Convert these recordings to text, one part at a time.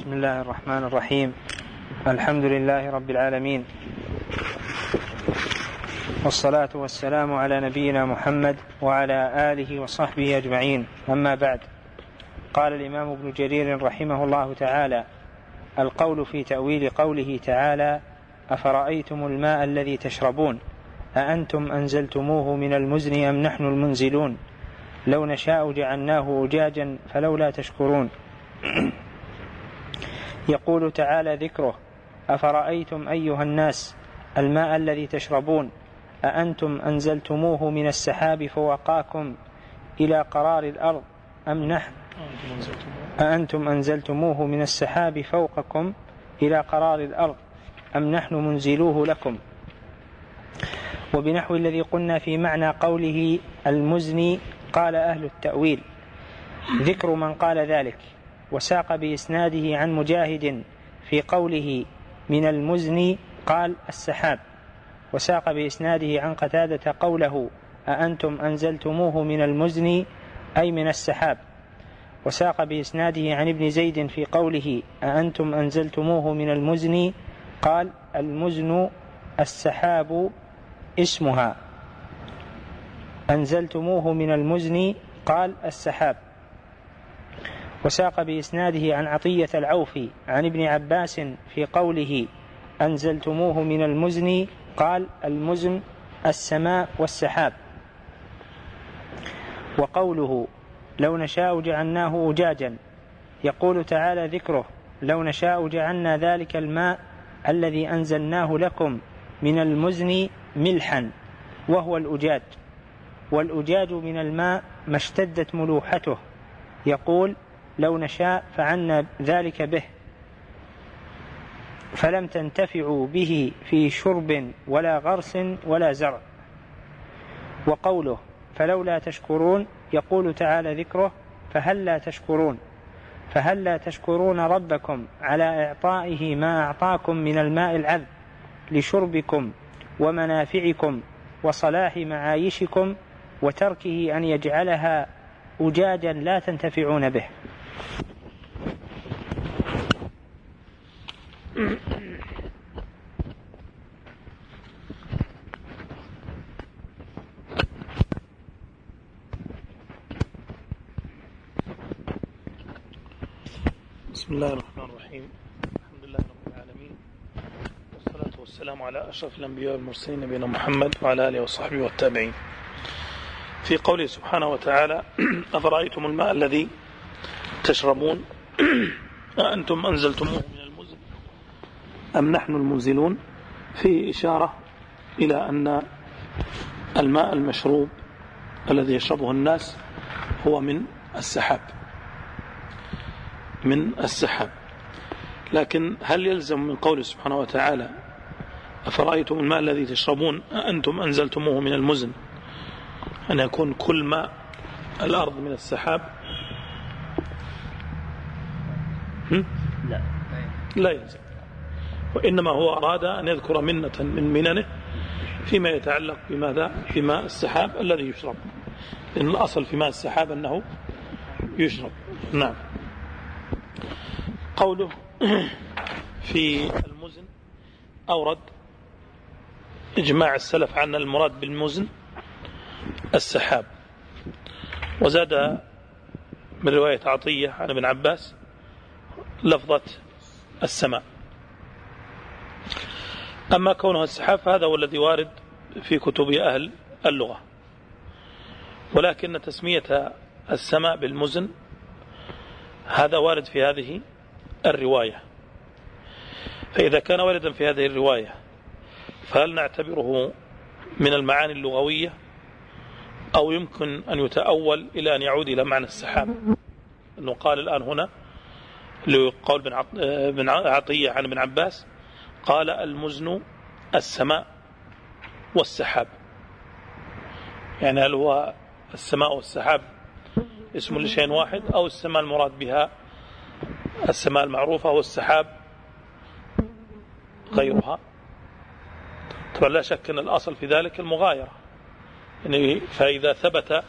بسم الله الرحمن الرحيم. الحمد لله رب العالمين، والصلاة والسلام على نبينا محمد وعلى آله وصحبه أجمعين. أما بعد، قال الإمام ابن جرير رحمه الله تعالى: القول في تأويل قوله تعالى: أفرأيتم الماء الذي تشربون أأنتم أنزلتموه من المزن أم نحن المنزلون لو نشاء جعلناه أجاجا فلولا تشكرون. يقول تعالى ذكره: أفرأيتم أيها الناس الماء الذي تشربون أأنتم أنزلتموه من السحاب فوقاكم إلى قرار الأرض أم نحن أأنتم أنزلتموه من السحاب فوقكم إلى قرار الأرض أم نحن منزلوه لكم. وبنحو الذي قلنا في معنى قوله المزن قال أهل التأويل ذكر من قال ذلك، وساق بإسناده عن مجاهد في قوله من المزن قال السحاب، وساق بإسناده عن قتادة قوله أأنتم أنزلتموه من المزن أي من السحاب، وساق بإسناده عن ابن زيد في قوله أأنتم أنزلتموه من المزن قال المزن السحاب اسمها، أنزلتموه من المزن قال السحاب. وساق بإسناده عن عطية العوفي عن ابن عباس في قوله أنزلتموه من المزن قال المزن السماء والسحاب. وقوله لو نشاء جعلناه أجاجا، يقول تعالى ذكره: لو نشاء جعلنا ذلك الماء الذي أنزلناه لكم من المزن ملحا وهو الأجاج، والأجاج من الماء ما اشتدت ملوحته، يقول لو نشاء فعلنا ذلك به فلم تنتفعوا به في شرب ولا غرس ولا زرع. وقوله فلولا تشكرون، يقول تعالى ذكره: فهل لا تشكرون ربكم على إعطائه ما أعطاكم من الماء العذب لشربكم ومنافعكم وصلاح معايشكم، وتركه أن يجعلها أجاجا لا تنتفعون به. بسم الله الرحمن الرحيم. الحمد لله رب العالمين، والصلاة والسلام على أشرف الأنبياء والمرسلين نبينا محمد وعلى آله وصحبه والتابعين. في قوله سبحانه وتعالى: أفرأيتم الماء الذي تشربون أأنتم أنزلتموه من المزن أم نحن المنزلون، فيه إشارة إلى أن الماء المشروب الذي يشربه الناس هو من السحاب. لكن هل يلزم من قوله سبحانه وتعالى أفرأيتم الماء الذي تشربون أأنتم أنزلتموه من المزن أن يكون كل ماء الأرض من السحاب؟ لا يلزم، وإنما هو أراد أن يذكر منة من مننه فيما يتعلق بماذا؟ في ماء السحاب الذي يشرب، لأن الأصل في ماء السحاب أنه يشرب. نعم. قوله في المزن أورد إجماع السلف عن المراد بالمزن السحاب، وزاد من رواية عطية عن ابن عباس لفظة السماء. أما كونه السحاب فهذا هو الذي وارد في كتب أهل اللغة، ولكن تسمية السماء بالمزن هذا وارد في هذه الرواية، فإذا كان واردا في هذه الرواية فهل نعتبره من المعاني اللغوية أو يمكن أن يتأول إلى أن يعود إلى معنى السحاب؟ أنه قال الآن هنا لقول بن عطية عن ابن عباس قال المزن السماء والسحاب، يعني هل هو السماء والسحاب اسم لشيء واحد، أو السماء المراد بها السماء المعروفة والسحاب غيرها؟ طبعا لا شك أن الأصل في ذلك المغايرة، يعني فإذا ثبت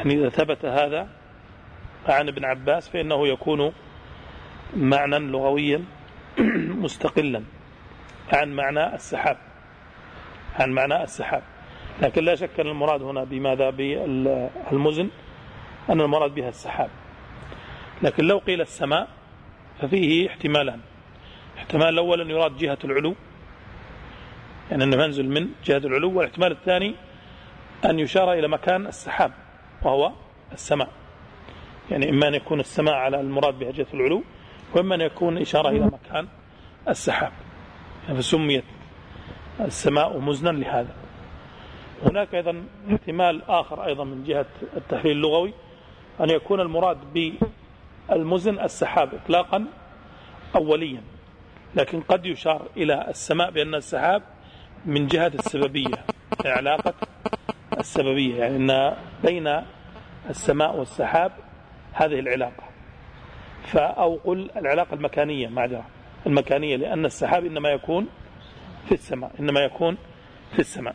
يعني إذا ثبت هذا عن ابن عباس فإنه يكون معنى لغويا مستقلا عن معنى السحاب، عن معنى السحاب. لكن لا شك أن المراد هنا بماذا؟ بالمزن، أن المراد بها السحاب. لكن لو قيل السماء ففيه احتمالان. احتمال الأول أن يراد جهة العلو، يعني أنه ينزل من جهة العلو، والاحتمال الثاني أن يشار إلى مكان السحاب وهو السماء. يعني إما أن يكون السماء على المراد بها جهة العلو، وإما أن يكون إشارة إلى مكان السحاب، يعني فسميت السماء مزنا لهذا. هناك أيضا احتمال آخر أيضا من جهة التحليل اللغوي، أن يكون المراد بالمزن السحاب إطلاقا أوليا، لكن قد يشار إلى السماء بأن السحاب من جهة السببية، علاقة السببية، يعني أن بين السماء والسحاب هذه العلاقة. أو قل العلاقة المكانية، معذرة المكانية، لأن السحاب إنما يكون في السماء، إنما يكون في السماء.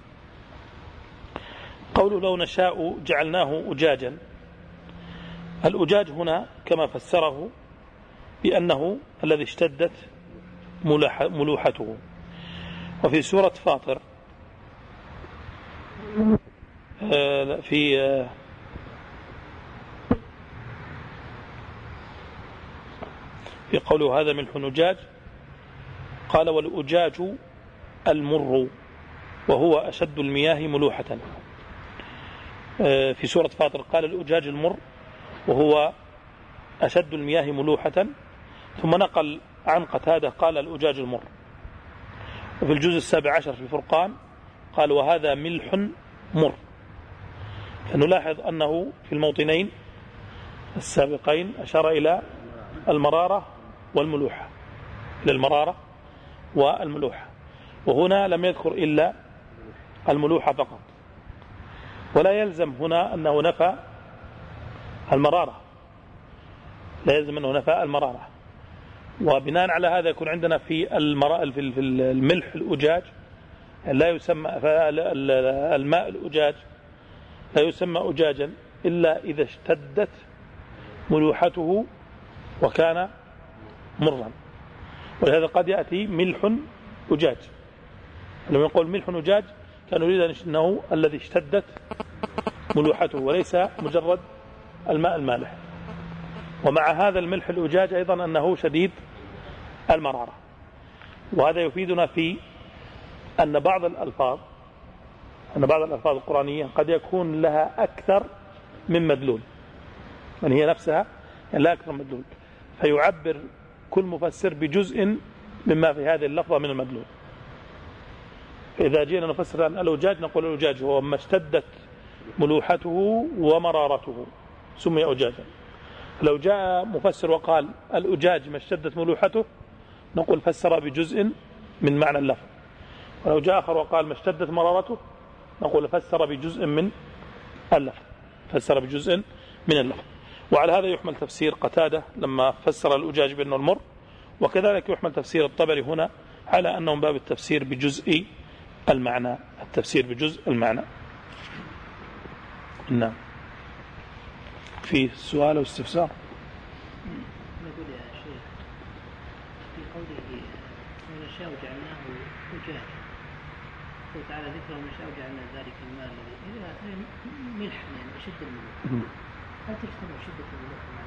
قول لو نشاء جعلناه أجاجا، الأجاج هنا كما فسره بأنه الذي اشتدت ملوحته. وفي سورة فاطر في قوله هذا ملح أجاج، قال والأجاج المر وهو أشد المياه ملوحة. في سورة فاطر قال الأجاج المر وهو أشد المياه ملوحة، ثم نقل عن قتادة قال الأجاج المر. وفي الجزء 17 في الفرقان قال وهذا ملح مر. فنلاحظ أنه في الموطنين السابقين أشار إلى المرارة والملوحة، إلى المرارة والملوحة، وهنا لم يذكر إلا الملوحة فقط. ولا يلزم هنا أنه نفى المرارة، لا يلزم أنه نفى المرارة. وبناء على هذا يكون عندنا في الملح الأجاج لا يسمى الماء الأجاج لا يسمى أجاجا إلا إذا اشتدت ملوحته وكان مرا. ولهذا قد يأتي ملح أجاج، لما يقول ملح أجاج كان يريد أنه الذي اشتدت ملوحته وليس مجرد الماء المالح. ومع هذا الملح الأجاج أيضا أنه شديد المرارة. وهذا يفيدنا في أن بعض الألفاظ القرآنية قد يكون لها أكثر من مدلول، يعني هي نفسها يعني لا أكثر من مدلول، فيعبر كل مفسر بجزء مما في هذه اللفظة من المدلول. فإذا جينا نفسر عن الأجاج نقول الأجاج هو ما اشتدت ملوحته ومرارته سمي أجاجا. لو جاء مفسر وقال الأجاج ما اشتدت ملوحته نقول فسر بجزء من معنى اللفظ. ولو جاء آخر وقال ما اشتدت مرارته نقول فسر بجزء من اللفظ، فسر بجزء من اللفظ. وعلى هذا يحمل تفسير قتادة لما فسر الأجاج بأنه المر، وكذلك يحمل تفسير الطبري هنا على أنه من باب التفسير بجزء المعنى، التفسير بجزء المعنى. نعم. في سؤال أو استفسار؟ نقول يا شيخ في قوله ونشاء جعلناه أجاج، قال تعالى ذكر ونشاء جعلنا ذلك الماء الذي ملح يعني أشد الملوح، هل تجتمع شدة الملوح مع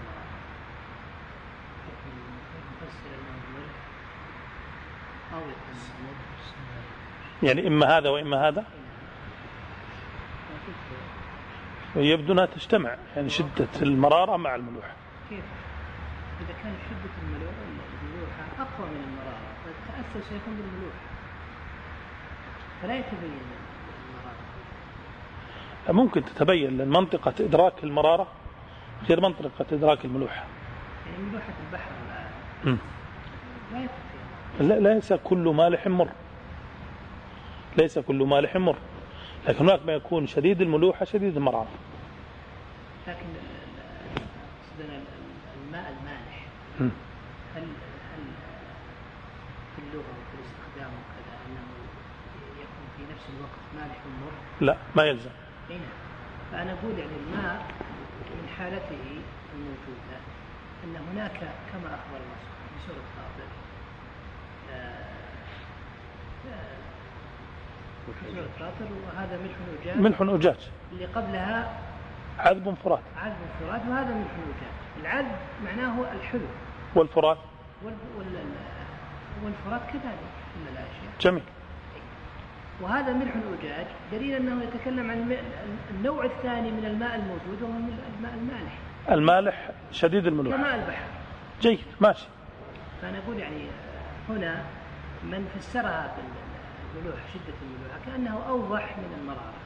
المفسر أنه ملح أو يكون يعني إما هذا وإما هذا؟ يبدو أنها تجتمع، يعني شدة المرارة مع الملوحة. كيف؟ إذا كان شدة الملوحة أقوى من المرارة فالتأثر سيكون بالملوحة فلا يتبين المرارة. ممكن تتبين، لأن منطقة إدراك المرارة غير منطقة إدراك الملوحة. يعني ملوحة البحر الآن لا يكفي. ليس كل مالح مر، ليس كل مالح مر، لكن هناك ما يكون شديد الملوحة شديد المرارة. لكن الماء المالح هل في اللغة وفي الاستخدام وكذا أنه يكون في نفس الوقت مالح ومر؟ لا، ما يلزم. فأنا أقول يعني الماء من حالته الموجودة أن هناك كما أخبر الله في سورة فاطر وهذا ملح أجاج اللي قبلها عذب فرات وهذا ملح أجاج. العذب معناه الحلو والفرات والفرات كذلك من الأشياء. جميل. وهذا ملح أجاج دليل أنه يتكلم عن النوع الثاني من الماء الموجود وهو الماء المالح. المالح شديد الملوحة كماء البحر. جيد ماشي. فأنا أقول يعني هنا من فسرها بالملوحة شدة الملوحة كأنه أوضح من المرارة،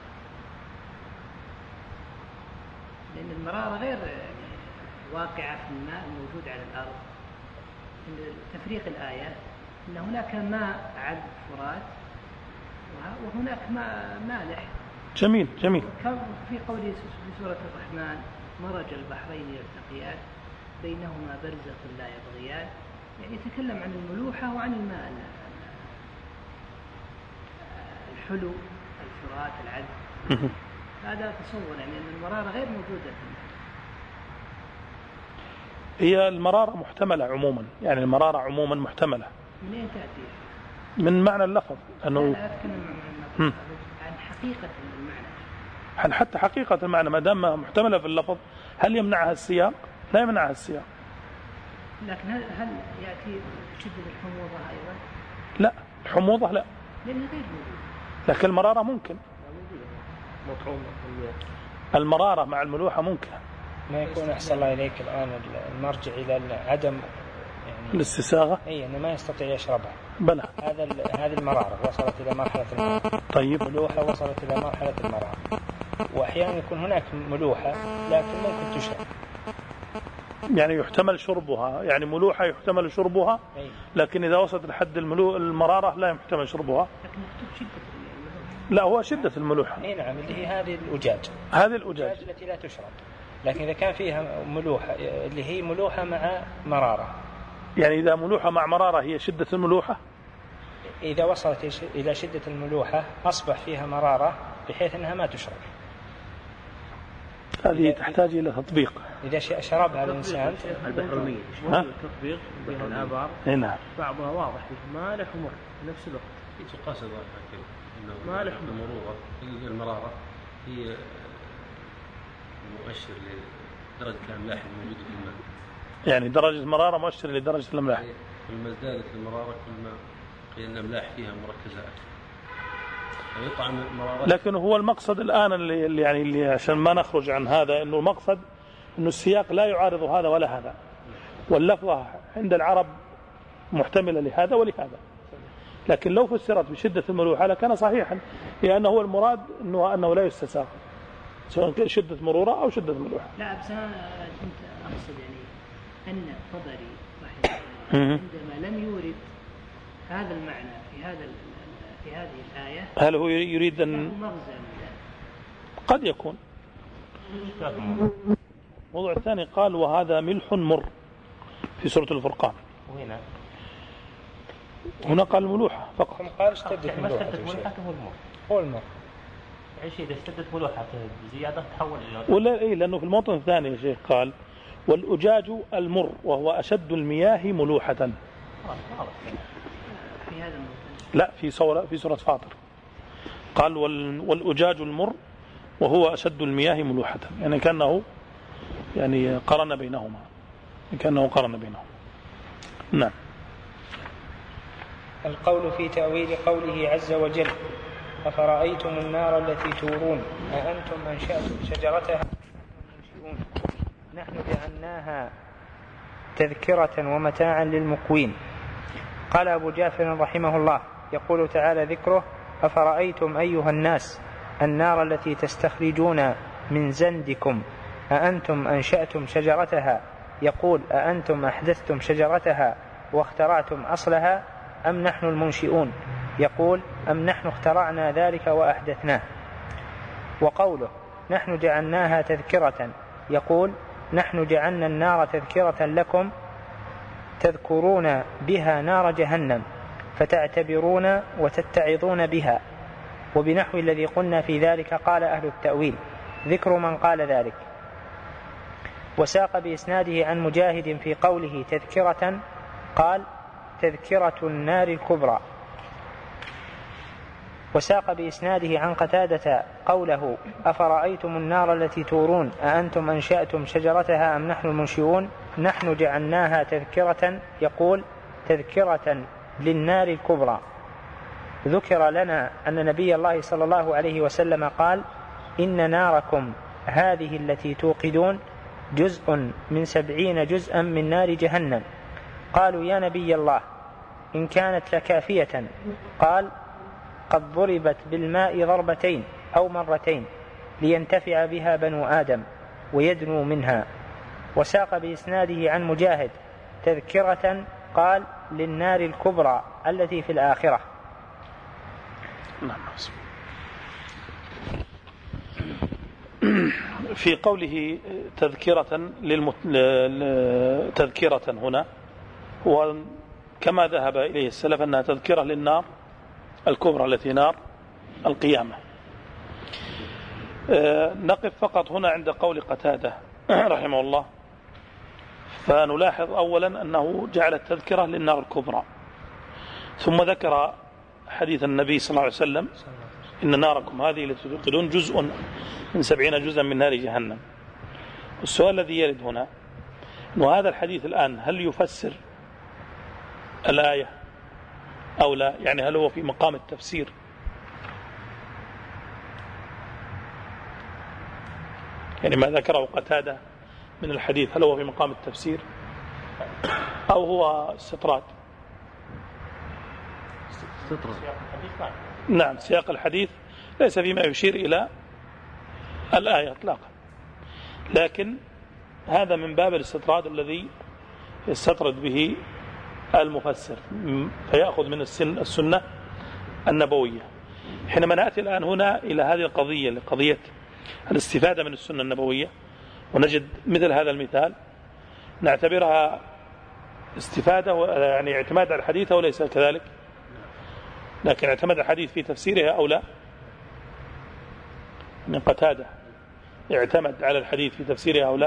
لأن المرارة غير واقعة في الماء الموجود على الأرض. تفريق الآية أن هناك ماء عذب فرات وهناك ماء مالح. جميل. في قوله في سورة الرحمن مرج البحرين يلتقيان بينهما برزخ لا يبغيان، يعني يتكلم عن الملوحة وعن الماء الحلو الفرات العذب. هذا تصور يعني أن المرارة غير موجودة في الماء. هي المرارة محتملة عموما، يعني المرارة عموما محتملة. من أين تأتي؟ من معنى اللفظ أنه لا أتكلم عن حقيقة المعنى. حتى حقيقة المعنى ما دام محتملة في اللفظ، هل يمنعها السياق؟ لا يمنعها السياق. لكن هل يأتي شدة الحموضة أيضا؟ لا، الحموضة لا، لأنها غير موجودة. لكن المرارة ممكن. المرارة مع الملوحة ممكن. ما يكون أحسن الله إليك الآن المرجع إلى عدم يعني الاستساغة، أي أنه ما يستطيع يشربها. بلى. هذه المرارة وصلت إلى مرحلة المرارة. طيب. ملوحة وصلت إلى مرحلة المرارة. وأحيانا يكون هناك ملوحة لكن ممكن تشرب. يعني يحتمل شربها، يعني ملوحة يحتمل شربها، لكن إذا وصلت لحد المرارة لا يحتمل شربها. لكن مكتوب شدة الملوحة. لا، هو شدة الملوحة. نعم، اللي هي هذه الأجاج. هذه الأجاج التي لا تشرب. لكن إذا كان فيها ملوحة اللي هي ملوحة مع مرارة. يعني إذا ملوحة مع مرارة هي شدة الملوحة. إذا وصلت إلى شدة الملوحة أصبح فيها مرارة بحيث أنها ما تشرب. هذه تحتاج إلى تطبيق. إذا شربها الإنسان البحرمية تطبيق بها الآبار. نعم. بعضها واضح فيه مالح ومر في نفس الوقت. يتقاصد مالح المرارة هي مؤشر لدرجة الأملاح الموجودة في الماء. يعني درجة المرارة مؤشر لدرجة الأملاح. كل ما ازدادت المرارة كل ما قيل الأملاح فيها مركزات. لكن هو المقصد الآن اللي عشان ما نخرج عن هذا، إنه المقصد إنه السياق لا يعارض هذا ولا هذا، واللفظة عند العرب محتملة لهذا ولهذا. لكن لو فسرت بشدة الملوحة لكان صحيحا، لأنه هو المراد أنه لا يستساغ سواء شدة مرورة أو شدة ملوحة. لا، بس أنا كنت أقصد يعني أن الطبري رحمه الله عندما لم يورد هذا المعنى في هذه الآية، هل هو يريد أن قد يكون الموضوع الثاني قال وهذا ملح مر في سورة الفرقان، هنا قال ملوحة فقط. قال اشتدت ملوحة هو المر ايش اذا اشتدت ملوحة زيادة تحول الى ولا ايه، لأنه في الموطن الثاني يا شيخ قال والأجاج المر وهو أشد المياه ملوحة. في هذا لا، في سورة فاطر قال والأجاج المر وهو أشد المياه ملوحة، يعني كأنه قرن بينهما، نعم. القول في تأويل قوله عز وجل أفرأيتم النار التي تورون أأنتم أنشأتم شجرتها منشئون نحن جعلناها تذكرة ومتاعا للمقوين. قال أبو جعفر رحمه الله يقول تعالى ذكره أفرأيتم أيها الناس النار التي تستخرجون من زندكم أأنتم أنشأتم شجرتها، يقول أأنتم أحدثتم شجرتها واخترعتم أصلها أم نحن المنشئون، يقول أم نحن اخترعنا ذلك وأحدثناه. وقوله نحن جعلناها تذكرة، يقول نحن جعلنا النار تذكرة لكم تذكرون بها نار جهنم فتعتبرون وتتعظون بها. وبنحو الذي قلنا في ذلك قال أهل التأويل ذكر من قال ذلك. وساق بإسناده عن مجاهد في قوله تذكرة قال تذكرة النار الكبرى. وساق بإسناده عن قتادة قوله أفرأيتم النار التي تورون أأنتم أنشأتم شجرتها أم نحن المنشئون نحن جعلناها تذكرة يقول تذكرة للنار الكبرى. ذكر لنا أن نبي الله صلى الله عليه وسلم قال إن ناركم هذه التي توقدون جزء من 70 جزءا من نار جهنم. قالوا يا نبي الله إن كانت لكافية قال قد ضربت بالماء ضربتين أو مرتين لينتفع بها بنو آدم ويدنوا منها. وساق بإسناده عن مجاهد تذكرة قال للنار الكبرى التي في الآخرة. في قوله تذكرة تذكرة هنا هو كما ذهب إليه السلف أنها تذكرة للنار الكبرى التي نار القيامة. نقف فقط هنا عند قول قتادة رحمه الله، فنلاحظ أولا أنه جعل التذكرة للنار الكبرى، ثم ذكر حديث النبي صلى الله عليه وسلم إن ناركم هذه التي توقدون جزء من 70 جزءا من نار جهنم. السؤال الذي يرد هنا أنه هذا الحديث الآن هل يفسر الآية أو لا؟ يعني هل هو في مقام التفسير؟ يعني ما ذكره قتادة من الحديث هل هو في مقام التفسير أو هو استطراد؟ نعم، سياق الحديث ليس فيما يشير إلى الآية اطلاقا، لكن هذا من باب الاستطراد الذي يستطرد به المفسر فيأخذ من السنة النبوية. حينما نأتي الآن هنا إلى هذه القضية، قضية الاستفادة من السنة النبوية، ونجد مثل هذا المثال نعتبرها استفادة، يعني اعتماد على الحديث أو ليس كذلك؟ لكن اعتمد الحديث في تفسيرها أو لا؟ من قتادة اعتمد على الحديث في تفسيرها أو لا؟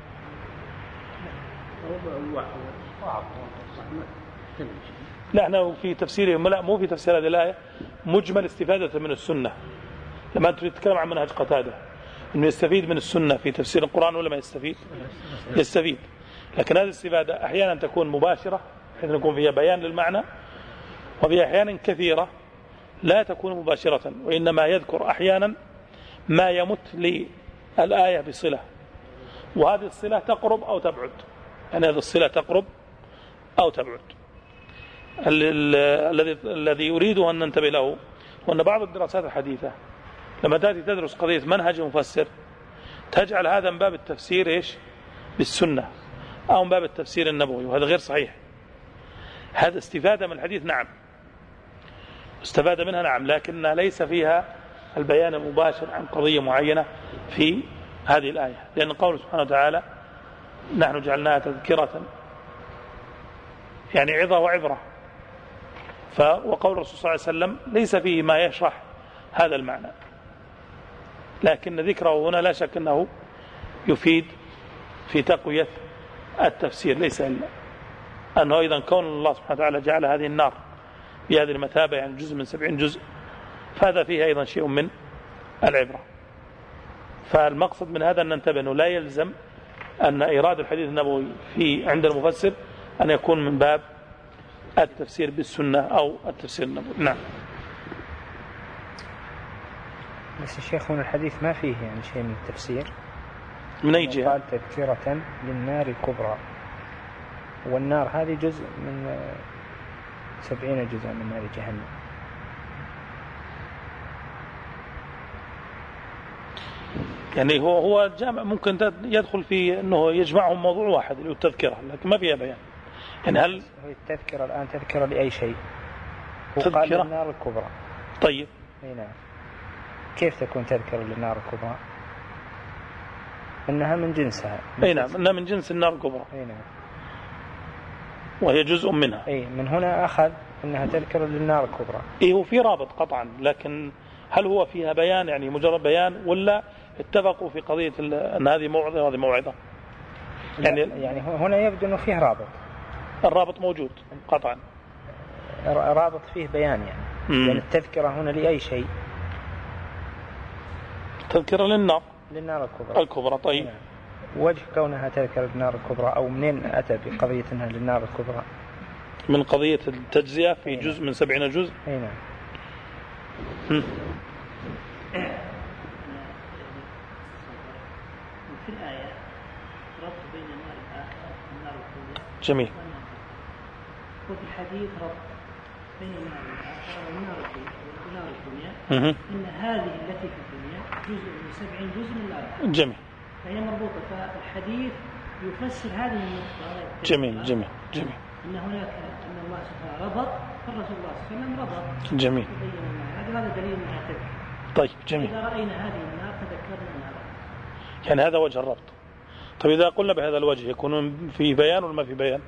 لا، احنا في تفسيره، لا مو في تفسير هذه الآية، مجمل استفادة من السنة. لما أنت تتكلم عن منهج قتادة إنه يستفيد من السنة في تفسير القرآن ولا ما يستفيد؟ يستفيد. لكن هذه الاستفادة أحيانا تكون مباشرة حيث يكون فيها بيان للمعنى، وفي أحيانا كثيرة لا تكون مباشرة، وإنما يذكر أحيانا ما يمت للآية بصلة، وهذه الصلة تقرب أو تبعد، يعني هذه الصلة تقرب أو تبعد. الذي يريد أن ننتبه له هو أن بعض الدراسات الحديثة لما تأتي تدرس قضية منهج مفسر تجعل هذا من باب التفسير إيش؟ بالسنة أو من باب التفسير النبوي، وهذا غير صحيح. هذا استفادة من الحديث نعم، استفاد منها نعم، لكنها ليس فيها البيان المباشر عن قضية معينة في هذه الآية، لأن قوله سبحانه وتعالى نحن جعلناها تذكرة يعني عظة وعبرة، وقول الرسول صلى الله عليه وسلم ليس فيه ما يشرح هذا المعنى، لكن ذكره هنا لا شك أنه يفيد في تقوية التفسير، ليس إلا أنه أيضا كون الله سبحانه وتعالى جعل هذه النار بهذه المثابة يعني جزء من 70 جزء، فهذا فيه أيضا شيء من العبرة. فالمقصد من هذا أن ننتبه أنه لا يلزم أن إيراد الحديث النبوي عند المفسر أن يكون من باب التفسير بالسنة أو التفسير النبوي. نعم. بس الشيخ هنا الحديث ما فيه يعني شيء من التفسير. من أي جهة؟ قال تذكرة للنار الكبرى، والنار هذه جزء من 70 جزء من نار جهنم. يعني هو جامع ممكن يدخل في أنه يجمعهم موضوع واحد اللي هو التذكرة، لكن ما فيها بيان. يعني هل التذكرة الآن تذكرة لأي شيء؟ تذكرة قال للنار الكبرى. طيب. نعم. كيف تكون تذكرة للنار الكبرى؟ إنها من جنسها. أي نعم، إنها من جنس النار الكبرى. أي نعم. وهي جزء منها. أي من هنا أخذ إنها تذكرة للنار الكبرى. إيه، هو في رابط قطعا، لكن هل هو فيها بيان يعني مجرد بيان، ولا اتفقوا في قضية أن هذه موعظة وهذه موعظة؟ يعني هنا يبدو أنه فيه رابط. الرابط موجود قطعا، رابط فيه بيان يعني التذكرة هنا لأي شيء؟ تذكرة للنار الكبرى. طيب نعم. وجه كونها تذكرة للنار الكبرى، أو منين أتى بقضية أنها للنار الكبرى؟ من قضية التجزئة في جزء من 70 جزء. نعم. في الآية ربط بين النار الآخرة والنار الدنيا. جميل. وفي الحديث ربط بين النار الآخرة والنار الدنيا. إن هذه التي في الدنيا جزء من 70 جزء من الآخرة. جميل. فهي مربوطة، فالحديث يفسر هذه النقطة. جميل. أن هناك أن الله سبحانه ربط، فالرسول الله صلى الله عليه وسلم ربط. جميل. هذا دليل أنها تذكر. طيب جميل. إذا رأينا هذه النار تذكرنا أنها ربط. يعني هذا وجه الربط. طيب إذا قلنا بهذا الوجه يكون فيه بيان ولا ما فيه بيان؟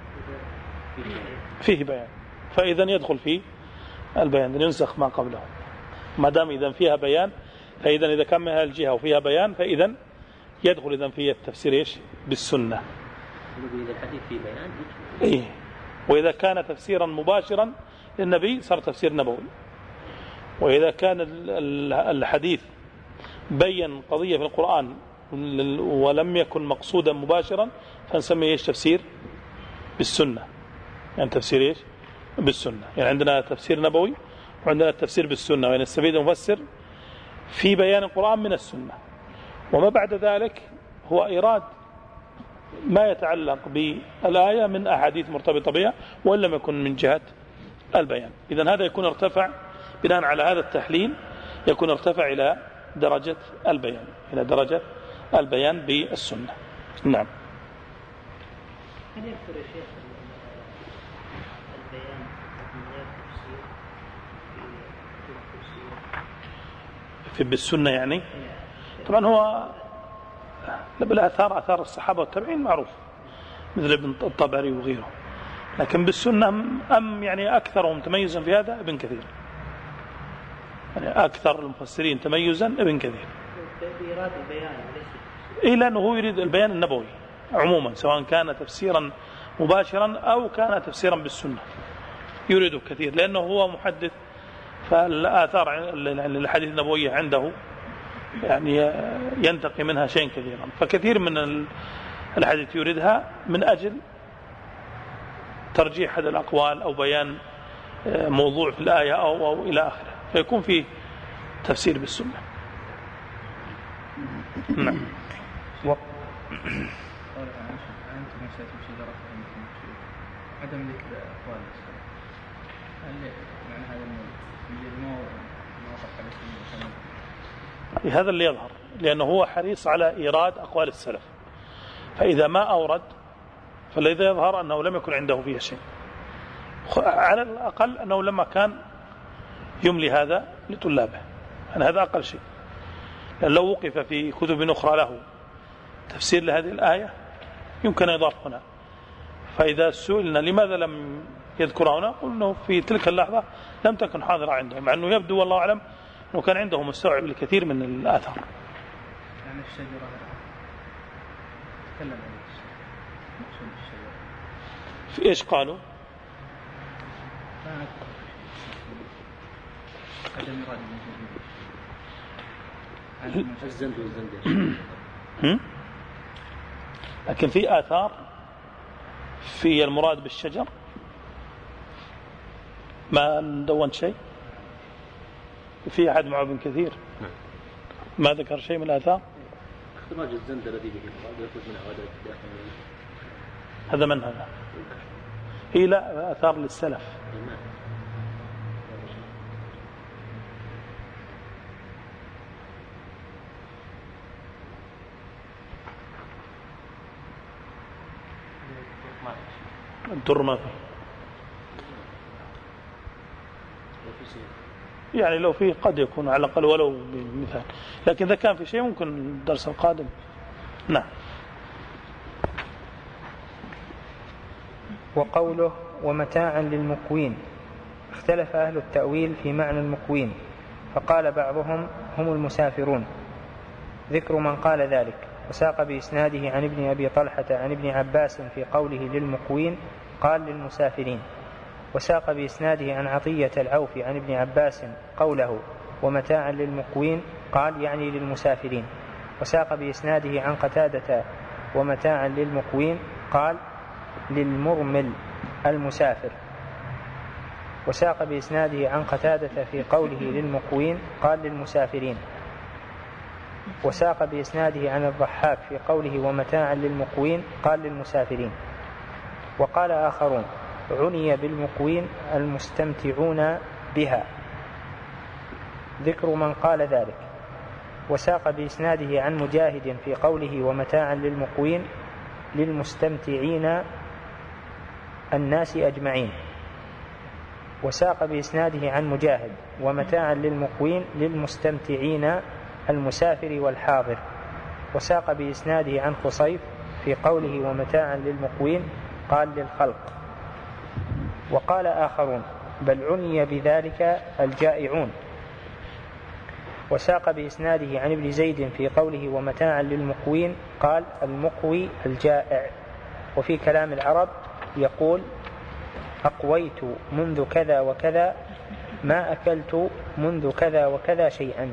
فيه بيان، فإذا يدخل فيه البيان، ينسخ ما قبله. ما دام إذا فيها بيان، فإذا إذا كان من هذه الجهة وفيها بيان، فإذا يدخل إذا فيه التفسير إيش؟ بالسنة. إذا الحديث فيه بيان إيه. وإذا كان تفسيرا مباشرا للنبي صار تفسير نبوي. وإذا كان الحديث بين قضية في القرآن ولم يكن مقصودا مباشرا، فنسميه إيش؟ تفسير بالسنة. يعني تفسير إيش؟ بالسنة. يعني عندنا تفسير نبوي وعندنا التفسير بالسنة، وين يستفيد المفسر في بيان القرآن من السنة. وما بعد ذلك هو إيراد ما يتعلق بالآية من أحاديث مرتبطة بها، وإن لم يكن من جهة البيان. إذن هذا يكون ارتفع بناء على هذا التحليل، يكون ارتفع إلى درجة البيان، إلى درجة البيان بالسنة. نعم. هل يذكر يا شيخ البيان من غير تفسير في بالسنة يعني؟ طبعا هو بالآثار، آثار الصحابة والتابعين معروف مثل ابن الطبري وغيره، لكن بالسنة يعني أكثرهم تميزا في هذا ابن كثير، يعني أكثر المفسرين تميزا ابن كثير. بإيراد البيان إيه، لأنه هو يريد البيان النبوي عموما، سواء كان تفسيرا مباشرا أو كان تفسيرا بالسنة يريده كثير، لأنه هو محدث، فالآثار الحديث النبوية عنده يعني ينتقي منها شيء كثيرا، فكثير من الحديث يريدها من أجل ترجيح هذه الأقوال أو بيان موضوع في الآية أو إلى آخره، فيكون فيه تفسير بالسنة. نعم. عدم ذكر أقوال السلف، هل معنى هذا ما وافق على السنة؟ هذا اللي يظهر، لأنه هو حريص على إيراد أقوال السلف، فإذا ما أورد فالذي يظهر أنه لم يكن عنده فيه شيء، على الأقل أنه لما كان يملي هذا لطلابه، يعني هذا أقل شيء. لأن لو وقف في كتب أخرى له تفسير لهذه الآية يمكن أن يضاف هنا، فإذا سئلنا لماذا لم يذكر هنا قلنا في تلك اللحظة لم تكن حاضرة عنده، مع أنه يبدو والله أعلم أنه كان عنده مستوعب الكثير من الآثار. يعني الشجرة تكلم عن مقصود الشجرة في إيش قالوا؟ عدم إرادة الزند والزند. لكن في آثار في المراد بالشجر ما دون شيء، في أحد مع ابن كثير ما ذكر شيء من الآثار. اختراج الزند الذي به يخرج من عوادات داخل هذا من هذا؟ هي لا آثار للسلف. الدر ما فيه، يعني لو فيه قد يكون على الأقل ولو بمثال، لكن إذا كان في شيء ممكن الدرس القادم. نعم. وقوله ومتاعا للمكوين، اختلف أهل التأويل في معنى المكوين، فقال بعضهم هم المسافرون، ذكر من قال ذلك، وساق بإسناده عن ابن أبي طلحة عن ابن عباس في قوله للمقوين قال للمسافرين. وساق بإسناده عن عطية العوف عن ابن عباس قوله ومتاعا للمقوين قال يعني للمسافرين. وساق بإسناده عن قتادة ومتاعا للمقوين قال للمرمل المسافر. وساق بإسناده عن قتادة في قوله للمقوين قال للمسافرين. وساق بإسناده عن الضحاك في قوله ومتاعا للمقوين قال للمسافرين. وقال آخرون عني بالمقوين المستمتعون بها، ذكر من قال ذلك. وساق بإسناده عن مجاهد في قوله ومتاعا للمقوين للمستمتعين الناس أجمعين. وساق بإسناده عن مجاهد ومتاعا للمقوين للمستمتعين المسافر والحاضر. وساق بإسناده عن خصيف في قوله ومتاعا للمقوين قال للخلق. وقال آخرون بل عني بذلك الجائعون. وساق بإسناده عن ابن زيد في قوله ومتاعا للمقوين قال المقوي الجائع. وفي كلام العرب يقول أقويت منذ كذا وكذا ما أكلت منذ كذا وكذا شيئا.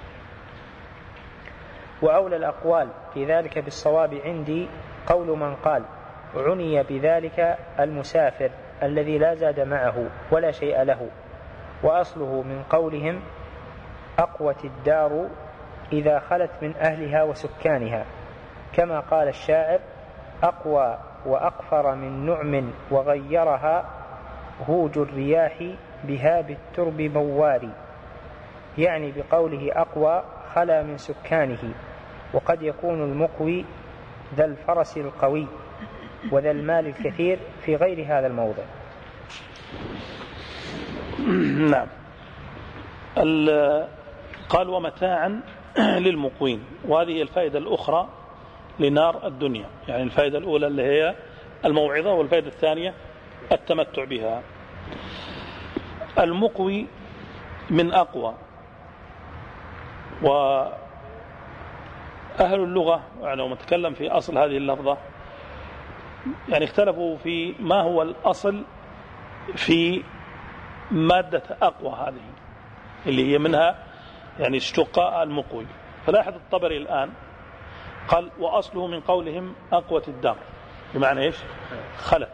وأولى الأقوال في ذلك بالصواب عندي قول من قال عني بذلك المسافر الذي لا زاد معه ولا شيء له. وأصله من قولهم أقوت الدار إذا خلت من أهلها وسكانها، كما قال الشاعر أقوى وأقفر من نعم وغيرها هوج الرياح بها بالترب بواري، يعني بقوله أقوى خلا من سكانه. وقد يكون المقوي ذا الفرس القوي وذا المال الكثير في غير هذا الموضع. نعم. قال ومتاعا للمقوين، وهذه الفائدة الأخرى لنار الدنيا. يعني الفائدة الأولى اللي هي الموعظة، والفائدة الثانية التمتع بها. المقوي من أقوى، وأهل اللغة يعني لو نتكلم في أصل هذه اللفظة يعني اختلفوا في ما هو الأصل في مادة أقوى هذه اللي هي منها يعني اشتق المقوي. فلاحظ الطبري الآن قال وأصله من قولهم أقوة الدار، بمعنى إيش؟ خلت.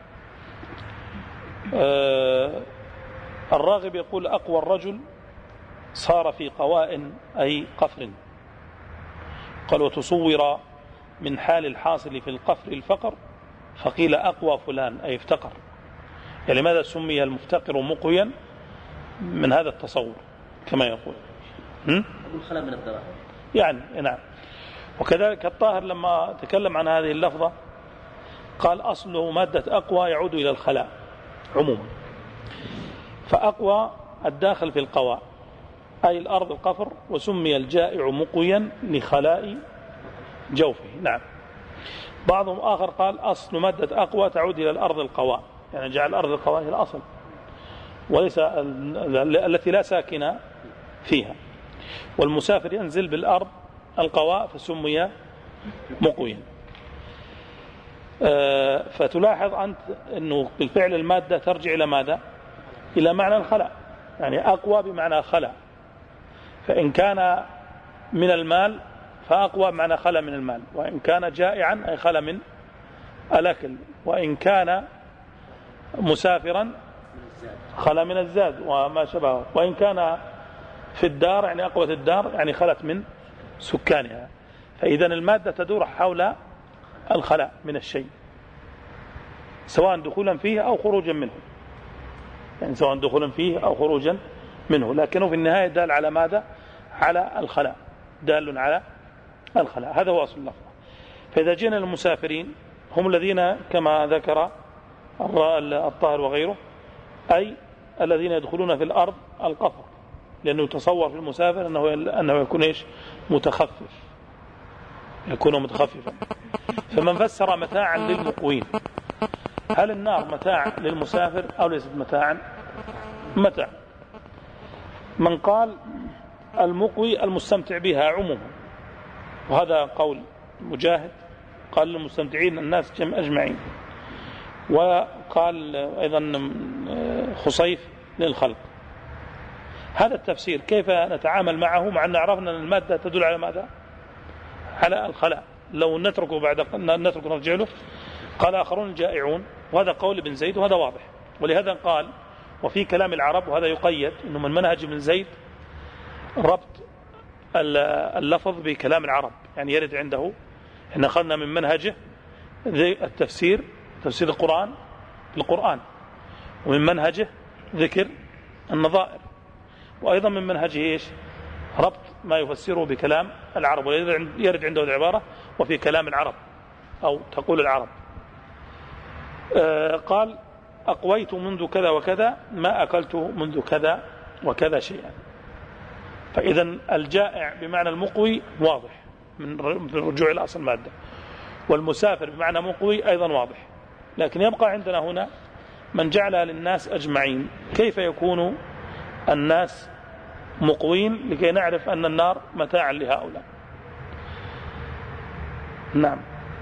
الراغب يقول أقوى الرجل صار في قواء أي قفر. قال وتصور من حال الحاصل في القفر الفقر فقيل أقوى فلان أي افتقر. يعني لماذا سمي المفتقر مقويا؟ من هذا التصور كما يقول خلا من الدراهم يعني. نعم. وكذلك الطاهر لما تكلم عن هذه اللفظة قال أصله مادة أقوى يعود إلى الخلاء عموما. فأقوى الداخل في القواء أي الأرض القفر، وسمي الجائع مقويا لخلاء جوفه. نعم. بعضهم آخر قال أصل مادة أقوى تعود إلى الأرض القواء، يعني جعل الأرض القواء هي الأصل وليس التي لا ساكن فيها. والمسافر ينزل بالأرض القواء فسمي مقويا. فتلاحظ أنت أنه بالفعل المادة ترجع إلى ماذا؟ إلى معنى الخلاء، يعني أقوى بمعنى خلاء. فإن كان من المال فأقوى بمعنى خلا من المال، وإن كان جائعا أي خلا من الأكل، وإن كان مسافرا خلا من الزاد وما شبهه، وإن كان في الدار يعني أقوى الدار يعني خلت من سكانها. فإذا المادة تدور حول الخلاء من الشيء سواء دخولا فيه أو خروجا منه، يعني سواء دخولا فيه أو خروجا منه، لكنه في النهاية دال على ماذا؟ على الخلاء، دال على الخلاء. هذا هو أصل اللفظ. فإذا جينا للمسافرين هم الذين كما ذكر الطاهر وغيره أي الذين يدخلون في الأرض القفر، لأنه يتصور في المسافر أنه يكون إيش؟ متخفف، يكون متخففا. فمن فسر متاعا للمقوين، هل النار متاع للمسافر أو ليست متاعا؟ متاع. من قال المقوي المستمتع بها عموما، وهذا قول مجاهد قال للمستمتعين الناس أجمعين، وقال أيضا خصيف للخلق. هذا التفسير كيف نتعامل معه مع أن عرفنا أن المادة تدل على ماذا؟ على الخلاء. لو نتركه نترك نرجع له. قال آخرون الجائعون، وهذا قول ابن زيد وهذا واضح. ولهذا قال وفي كلام العرب، وهذا يقيد أنه من منهج ابن زيد ربط اللفظ بكلام العرب، يعني يرد عنده إن أخذنا من منهجه التفسير، تفسير القرآن بالقرآن، ومن منهجه ذكر النظائر، وأيضا من منهجه إيش؟ ربط ما يفسره بكلام العرب، ويرد عنده العبارة وفي كلام العرب أو تقول العرب. قال أقويت منذ كذا وكذا ما أكلت منذ كذا وكذا شيئا. فإذا الجائع بمعنى المقوي واضح من الرجوع إلى أصل المادة، والمسافر بمعنى مقوي أيضا واضح. لكن يبقى عندنا هنا من جعلها للناس أجمعين. كيف يكون الناس مقوين لكي نعرف أن النار متاعا لهؤلاء؟ نعم.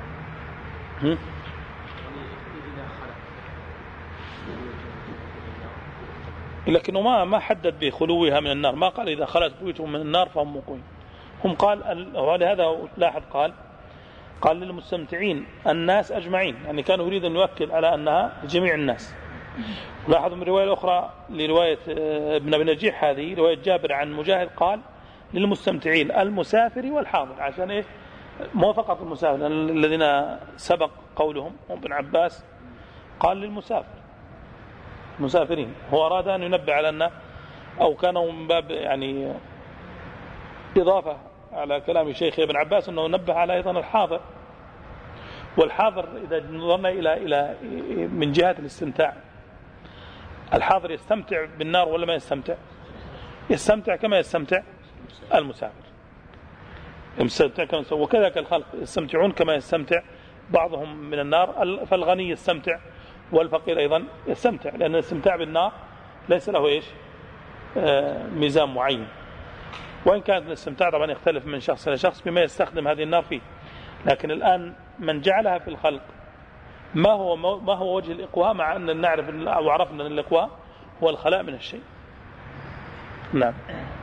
لكنه ما حدد بخلوها من النار، ما قال إذا خلت بيوتهم من النار فهم مقوين. هم قال، ولهذا لاحظ قال للمستمتعين الناس أجمعين، يعني كانوا يريد أن يؤكد على أنها جميع الناس. لاحظوا من الرواية الأخرى لرواية ابن أبي نجيح، هذه رواية جابر عن مجاهد، قال للمستمتعين المسافر والحاضر، عشان إيه؟ مو فقط المسافر الذين سبق قولهم ابن عباس قال للمسافر المسافرين. هو أراد أن ينبه على أن، أو كانوا من باب يعني إضافة على كلام الشيخ ابن عباس، أنه نبه على أيضا الحاضر. والحاضر إذا نظرنا إلى من جهة الاستمتاع، الحاضر يستمتع بالنار ولا ما يستمتع؟ يستمتع كما يستمتع المسافر، يستمتع كما يستمتع. وكذلك الخلق يستمتعون كما يستمتع بعضهم من النار. فالغني يستمتع والفقير أيضا يستمتع، لأن الاستمتاع بالنار ليس له إيش؟ ميزان معين. وإن كان الاستمتاع طبعا يختلف من شخص إلى شخص بما يستخدم هذه النار فيه. لكن الآن من جعلها في الخلق ما هو وجه الإقواء، مع أن نعرف أو عرفنا أن الإقواء هو الخلاء من الشيء. نعم.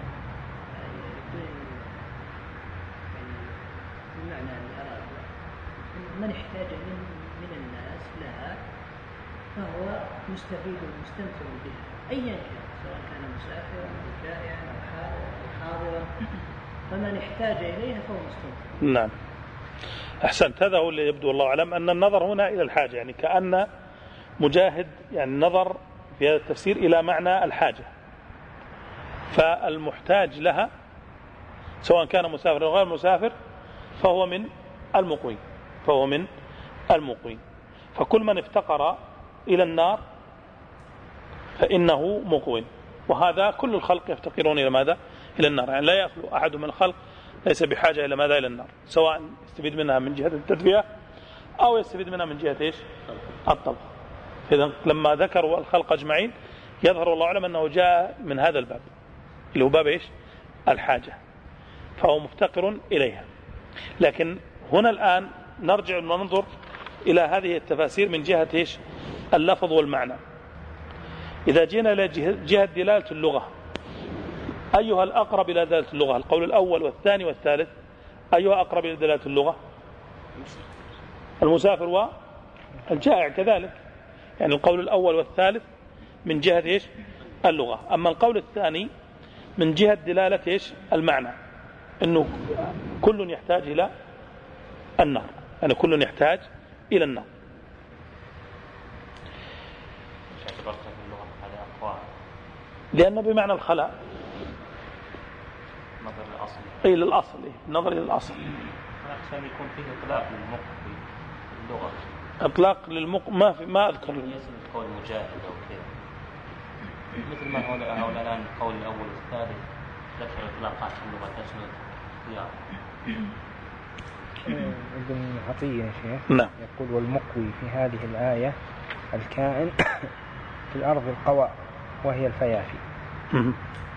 من احتاج من الناس لها فهو مستفيد ومستمتع بها أيا كان، سواء كان مسافرا أو جائعا أو حاضرا، فمن احتاج إليها فهو مستمتع. نعم، أحسنت. هذا هو اللي يبدو الله أعلم، أن النظر هنا إلى الحاجة، يعني كأن مجاهد يعني نظر في هذا التفسير إلى معنى الحاجة، فالمحتاج لها سواء كان مسافر أو غير مسافر فهو من المقوين. فكل من افتقر إلى النار فإنه مقوين، وهذا كل الخلق يفتقرون إلى ماذا؟ إلى النار. يعني لا يخلو أحد من الخلق ليس بحاجة إلى ماذا؟ إلى النار، سواء يستفيد منها من جهة التدفئة أو يستفيد منها من جهة إيش؟ الطبخ. إذن لما ذكروا الخلق أجمعين يظهر الله أعلم أنه جاء من هذا الباب اللي هو باب إيش؟ الحاجة، فهو مفتقر إليها. لكن هنا الآن نرجع وننظر إلى هذه التفاسير من جهة إيش؟ اللفظ والمعنى. إذا جينا إلى جهة دلالة اللغة، أيها الأقرب إلى دلالة اللغة؟ القول الأول والثاني والثالث، أيها أقرب إلى دلالة اللغة؟ المسافر والجائع كذلك. يعني القول الأول والثالث من جهة إيش؟ اللغة. أما القول الثاني من جهة دلالة إيش؟ المعنى، أنه كل يحتاج إلى النار، يعني كل يحتاج إلى النار. لأنه بمعنى الخلاء، نظر الأصل. أي للأصل، النظر إلى الأصل. عشان يكون فيه إطلاق للمقوي اللغة. إطلاق ما أذكر يسمى قول مجاهد أو كذا، مثل ما هؤلاء الآن القول الأول والثالث ذكر إطلاقات اللغة تشمل اختيار. ابن عطية يا شيخ نعم. يقول والمقوي في هذه الآية الكائن في الأرض القواء وهي الفيافي.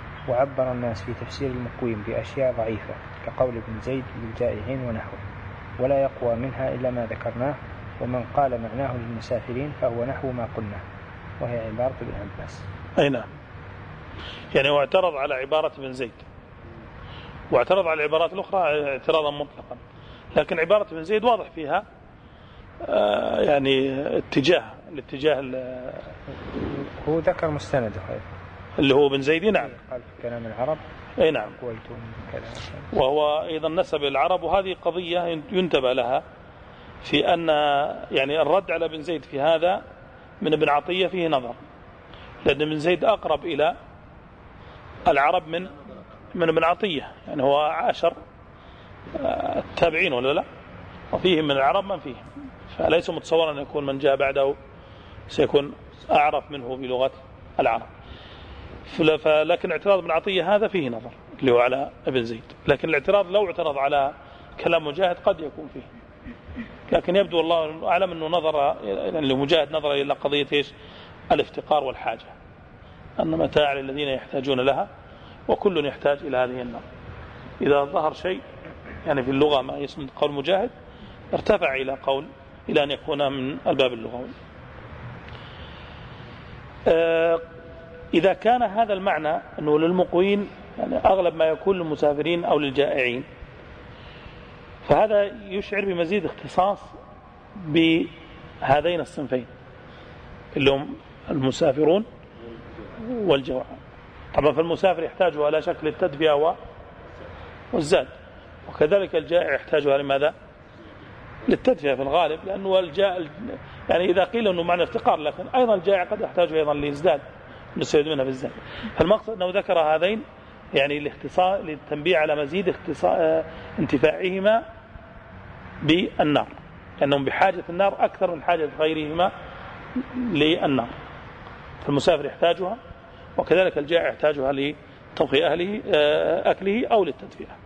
وعبر الناس في تفسير المقويم بأشياء ضعيفة كقول ابن زيد للجائعين ونحوه. ولا يقوى منها إلا ما ذكرناه، ومن قال معناه للمسافرين فهو نحو ما قلنا، وهي عبارة ابن عباس. أي نعم، يعني هو اعترض على عبارة ابن زيد، واعترض على العبارات الأخرى اعتراضا مطلقا، لكن عبارة ابن زيد واضح فيها يعني الاتجاه هو ذكر مستنده اللي هو ابن زيد. نعم، قال في كلام العرب. أي نعم، وهو أيضا نسب العرب، وهذه قضية ينتبه لها في أن يعني الرد على ابن زيد في هذا من ابن عطية فيه نظر، لأن ابن زيد أقرب إلى العرب من ابن عطية، يعني هو عاشر التابعين ولا لا، وفيهم من العرب من فيهم، فليس متصورا أن يكون من جاء بعده سيكون أعرف منه بلغة العرب. لكن اعتراض ابن عطية هذا فيه نظر اللي هو على ابن زيد، لكن الاعتراض لو اعترض على كلام مجاهد قد يكون فيه، لكن يبدو الله أعلم أنه نظر لمجاهد نظر إلى قضية إيش؟ الافتقار والحاجة، أن متاع للذين يحتاجون لها وكل يحتاج إلى هذه النار. إذا ظهر شيء يعني في اللغة ما يسمى قول مجاهد ارتفع إلى أن يكون من الباب اللغوي. إذا كان هذا المعنى أنه للمقوين يعني أغلب ما يكون للمسافرين أو للجائعين، فهذا يشعر بمزيد اختصاص بهذين الصنفين اللي هم المسافرون والجوع. طبعا فالمسافر يحتاجها على شكل التدفئة والزاد، وكذلك الجائع يحتاجها لماذا؟ للتدفئة في الغالب، لأنه يعني إذا قيل أنه معنى افتقار، لكن أيضا الجائع قد يحتاج أيضا ليزداد نستفيد منها في الزاد. فالمقصد أنه ذكر هذين يعني للتنبيه على مزيد انتفاعهما بالنار، لأنهم بحاجة النار أكثر من حاجة غيرهما للنار، فالمسافر يحتاجها وكذلك الجائع يحتاجها لطبخ أكله أو للتدفئة.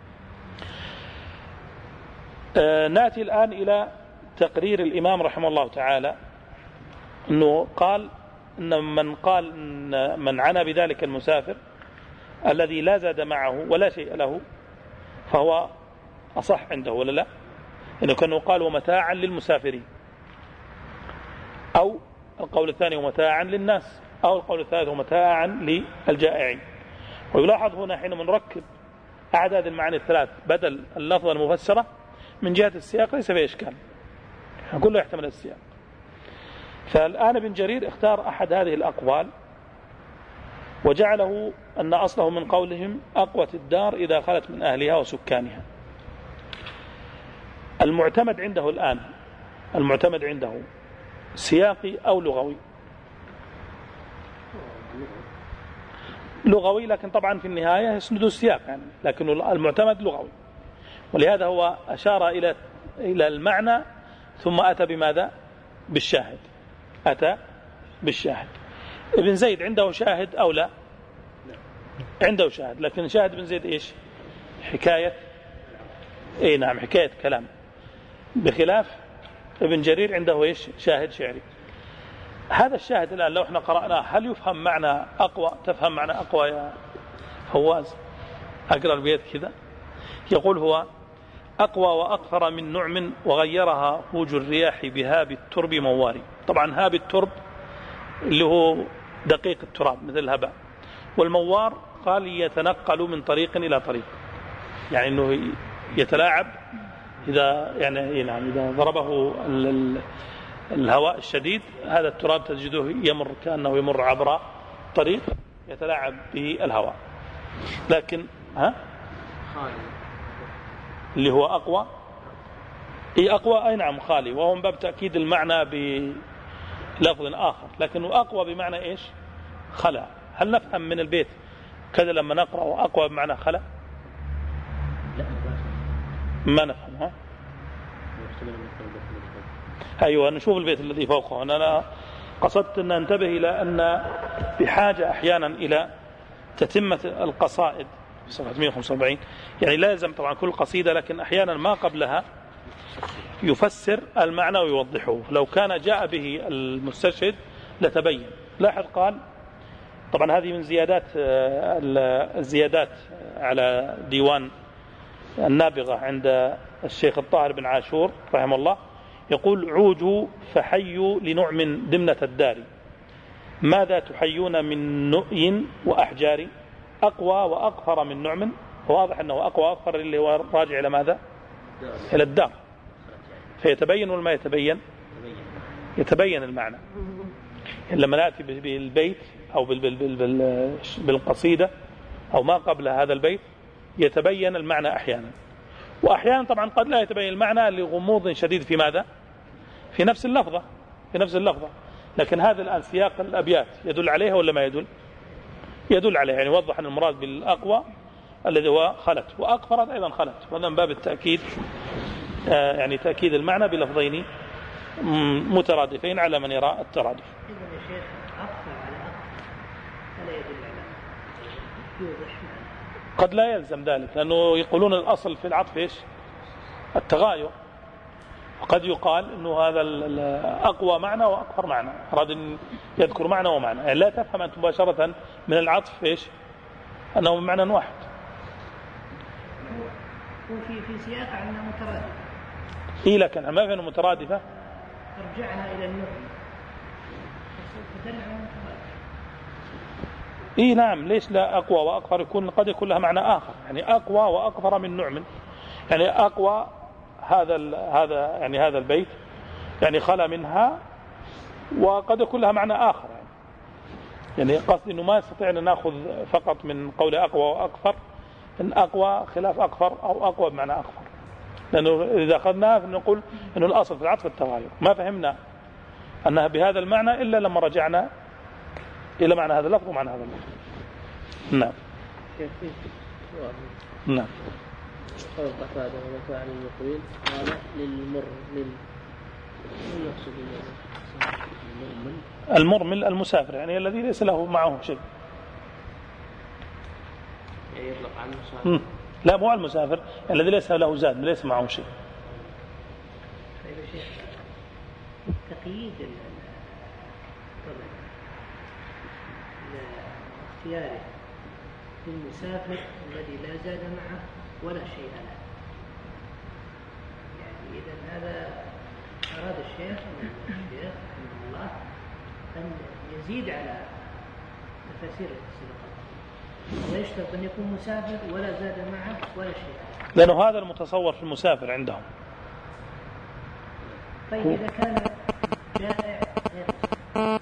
نأتي الآن إلى تقرير الإمام رحمه الله تعالى، أنه قال إن من عنى بذلك المسافر الذي لا زاد معه ولا شيء له فهو أصح عنده ولا لا؟ إنه كانوا قالوا متاعا للمسافرين، أو القول الثاني ومتاعا للناس، أو القول الثالث ومتاعا للجائعين. ويلاحظ هنا حين نركب أعداد المعاني الثلاث بدل اللفظة المفسرة من جهة السياق ليس فيه إشكال، كله يحتمل السياق. فالآن ابن جرير اختار أحد هذه الأقوال وجعله أن أصله من قولهم أقوت الدار إذا خلت من أهلها وسكانها. المعتمد عنده الآن سياقي أو لغوي؟ لغوي، لكن طبعا في النهاية يسند السياق يعني، لكن المعتمد لغوي، ولهذا هو أشار إلى المعنى ثم أتى بماذا؟ بالشاهد. ابن زيد عنده شاهد أو لا؟ عنده شاهد، لكن شاهد ابن زيد إيش؟ حكاية نعم، حكاية كلام، بخلاف ابن جرير عنده إيش؟ شاهد شعري. هذا الشاهد الآن لو احنا قرأناه هل يفهم معنى أقوى؟ تفهم معنى أقوى يا فواز؟ أقرأ البيت كذا، يقول هو أقوى وأقفر من نعم وغيرها هوج الرياح بهاب الترب مواري. طبعا هاب الترب اللي هو دقيق التراب مثل الهباء، والموار قال يتنقل من طريق إلى طريق، يعني أنه يتلاعب إذا ضربه الهواء الشديد هذا التراب تجده يمر كأنه يمر عبر طريق يتلاعب به الهواء. لكن اللي هو أقوى أقوى نعم خالي، وهو من باب تأكيد المعنى بلفظ آخر، لكنه أقوى بمعنى إيش؟ خلا. هل نفهم من البيت كذا لما نقرأ أقوى بمعنى خلا؟ ما نفهم. أيوة، نشوف البيت الذي فوقه. أنا قصدت أن ننتبه إلى أن بحاجة أحيانا إلى تتمة القصائد في صفحة 145، يعني لا يلزم طبعا كل قصيدة، لكن أحيانا ما قبلها يفسر المعنى ويوضحه، لو كان جاء به المستشهد لتبين. لاحظ قال طبعا هذه من الزيادات على ديوان النابغة عند الشيخ الطاهر بن عاشور رحمه الله يقول: عوجوا فحيوا لنعم دمنة الدار، ماذا تحيون من نؤي وأحجار، أقوى وأقفر من نعم. واضح أنه أقوى وأقفر اللي هو راجع إلى ماذا؟ إلى الدار. فيتبين ولا ما يتبين؟ يتبين المعنى لما نأتي بالبيت أو بالقصيدة أو ما قبل هذا البيت يتبين المعنى أحيانا، وأحيانا طبعا قد لا يتبين المعنى لغموض شديد في ماذا؟ في نفس اللفظة. لكن هذا الآن سياق الأبيات يدل عليها ولا ما يدل؟ يدل عليها، يعني وضح أن المراد بالأقوى الذي هو خلت، وأقفرت أيضا خلت، وهذا من باب التأكيد، يعني تأكيد المعنى بلفظين مترادفين على من يرى الترادف. إذن يا شيخ أقفر على أقفر فلا يدل على يوضح معنى. قد لا يلزم ذلك، لأنه يقولون الأصل في العطف إيش؟ التغاير. وقد يقال أنه هذا أقوى معنى وأقفر معنى، أراد أن يذكر معنى ومعنى، يعني لا تفهم أنت مباشرة من العطف إيش؟ أنه بمعنى واحد. وفي سياق عنها مترادفة. إيه لكن ما فينا مترادفة. رجعنا إلى النعم فتدل على مترادفة. إيه نعم، ليش لا أقوى وأقفر يكون قد يكون لها معنى آخر، يعني أقوى وأقفر من نعم، يعني أقوى هذا البيت يعني خلا منها، وقد يكون لها معنى آخر، يعني قصدي إنه ما نستطيع أن نأخذ فقط من قول أقوى وأقفر إن أقوى خلاف أقفر أو أقوى بمعنى أقفر، لأنه إذا أخذناه نقول إنه الأصل في العطف التغاير، ما فهمنا أنها بهذا المعنى إلا لما رجعنا إلى معنى هذا اللفظ ومعنى هذا اللفظ. نعم. نعم. قول قتادة ومتاع المقوين قال للمر المرمل المسافر، يعني الذي ليس له معه شيء، يعني يطلق على المسافر. لا مو على المسافر، الذي ليس له زاد ليس معه شيء. طيب يا شيخ تقييد اختياره للمسافر الذي لا زاد معه ولا شيء له، يعني إذا هذا أراد الشيخ رحمه الله أن يزيد على تفاسير السابقة، ويشترط أن يكون مسافر ولا زاد معه ولا شيء له، لأنه هذا المتصور في المسافر عندهم. طيب إذا كان جائع غير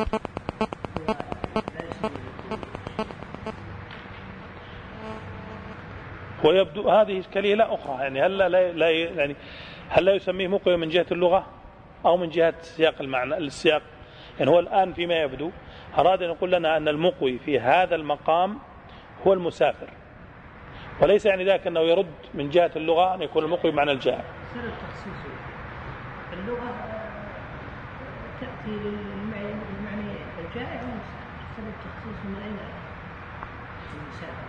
ويبدو هذه إشكالية لا أخرى، يعني هل لا يسميه مقوي من جهة اللغة أو من جهة سياق المعنى السياق؟ يعني هو الآن فيما يبدو أراد أن يقول لنا أن المقوي في هذا المقام هو المسافر، وليس يعني ذاك أنه يرد من جهة اللغة أن يكون المقوي معنى الجائع. سر التخصيص اللغة تأتي للمعنى الجائع والمسافر، سر التخصيص من أين المسافر؟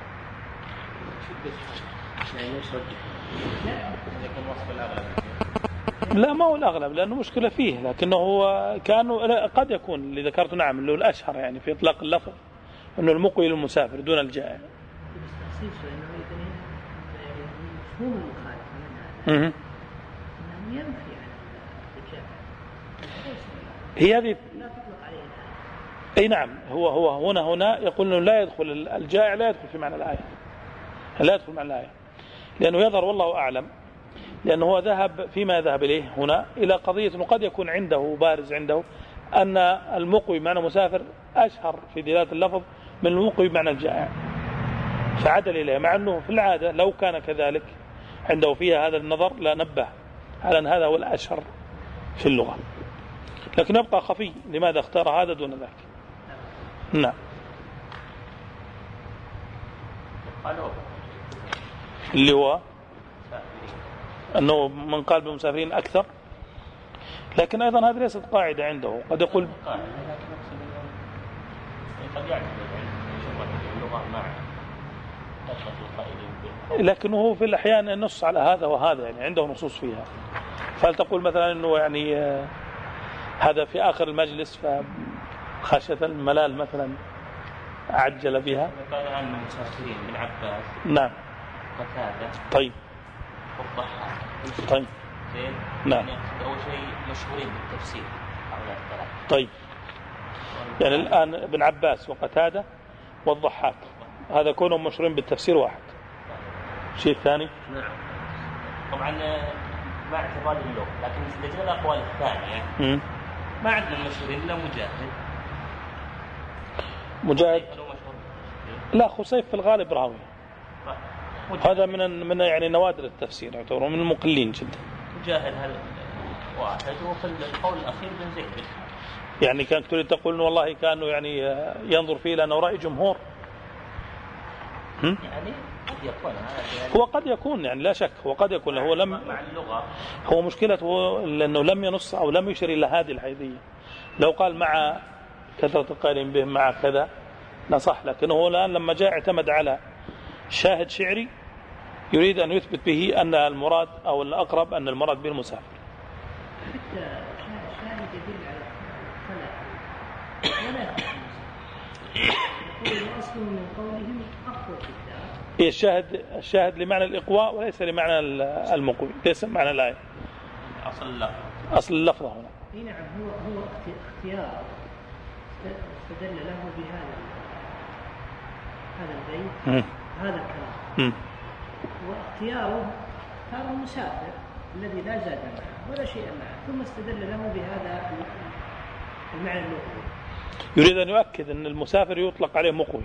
يعني ايش رجح؟ يكون وصف الأغلب. لا ما هو الأغلب لأنه مشكلة فيه، لكنه هو كانوا قد يكون اللي ذكرته نعم اللي هو الأشهر يعني في إطلاق اللفظ أنه المقوي للمسافر دون الجائع. التخصيص لأنه مفهوم المخالف من هذا أنه ينفي عن الجائع، هي هذه لا تطلق عليه الآية. أي نعم، هو هنا يقول أنه لا يدخل الجائع، لا يدخل في معنى الآية، لا يدخل معنى الآية، لأنه يظهر والله أعلم، لأنه هو ذهب فيما ذهب إليه هنا إلى قضية أنه قد يكون عنده بارز عنده أن المقوي بمعنى مسافر أشهر في دلالة اللفظ من المقوي بمعنى الجائع، فعدل إليه، مع أنه في العادة لو كان كذلك عنده فيها هذا النظر لا نبه على أن هذا هو الأشهر في اللغة، لكن يبقى خفي لماذا اختار هذا دون ذاك. نعم. اللي هو أنه من قال بالمسافرين أكثر، لكن أيضا هذه ليست قاعدة عنده، قد يقول لكنه في الأحيان النص على هذا وهذا، يعني عنده نصوص فيها، فهل تقول مثلا أنه يعني هذا في آخر المجلس فخشية الملال مثلا عجل بها؟ قال عن المسافرين من عباس. نعم. قتادة. طيب. والضحاك. طيب. زين. نعم. يعني أول شيء مشهورين بالتفسير هؤلاء الثلاثة. طيب. يعني الآن ابن عباس وقتادة والضحاك هذا كونهم مشهورين بالتفسير واحد. شيء ثاني. نعم. طبعا مع اعتبار اللغة، لكن استجل الأقوال الثانية ما عندنا المشهورين إلا مجاهد. لا، خصيف في الغالب راوي. هذا من يعني نوادر التفسير، يعتبر من المقلين جدا. مجاهد هذا واحد، وفي القول الأخير بن زيد. يعني كان تريد تقول إنه والله كانوا يعني ينظر فيه لأنه رأي جمهور. يعني قد يكون هو قد يكون، يعني لا شك هو قد يكون. هو لم مع اللغة، هو مشكلته لأنه لم ينص أو لم يشر إلى هذه الحيثية. لو قال مع كثرة القائلين به مع كذا نصح، لكن هو الآن لما جاء اعتمد على شاهد شعري يريد أن يثبت به أن المراد أو الأقرب أن المراد به المسافر. حتى شاهد يدل على الخلق ولا يقول الأصل من قولهم أقوى الدار. الشاهد لمعنى الإقواء وليس لمعنى المقوي، ليس معنى الآية. أصل اللفظة هنا. نعم، هو اختيار استدل له بهذا البيت هذا الكلام، واختياره اختار المسافر الذي لا زاد معه ولا شيء معه، ثم استدل له بهذا المعنى اللغوي. يريد أن يؤكد أن المسافر يطلق عليه مقوي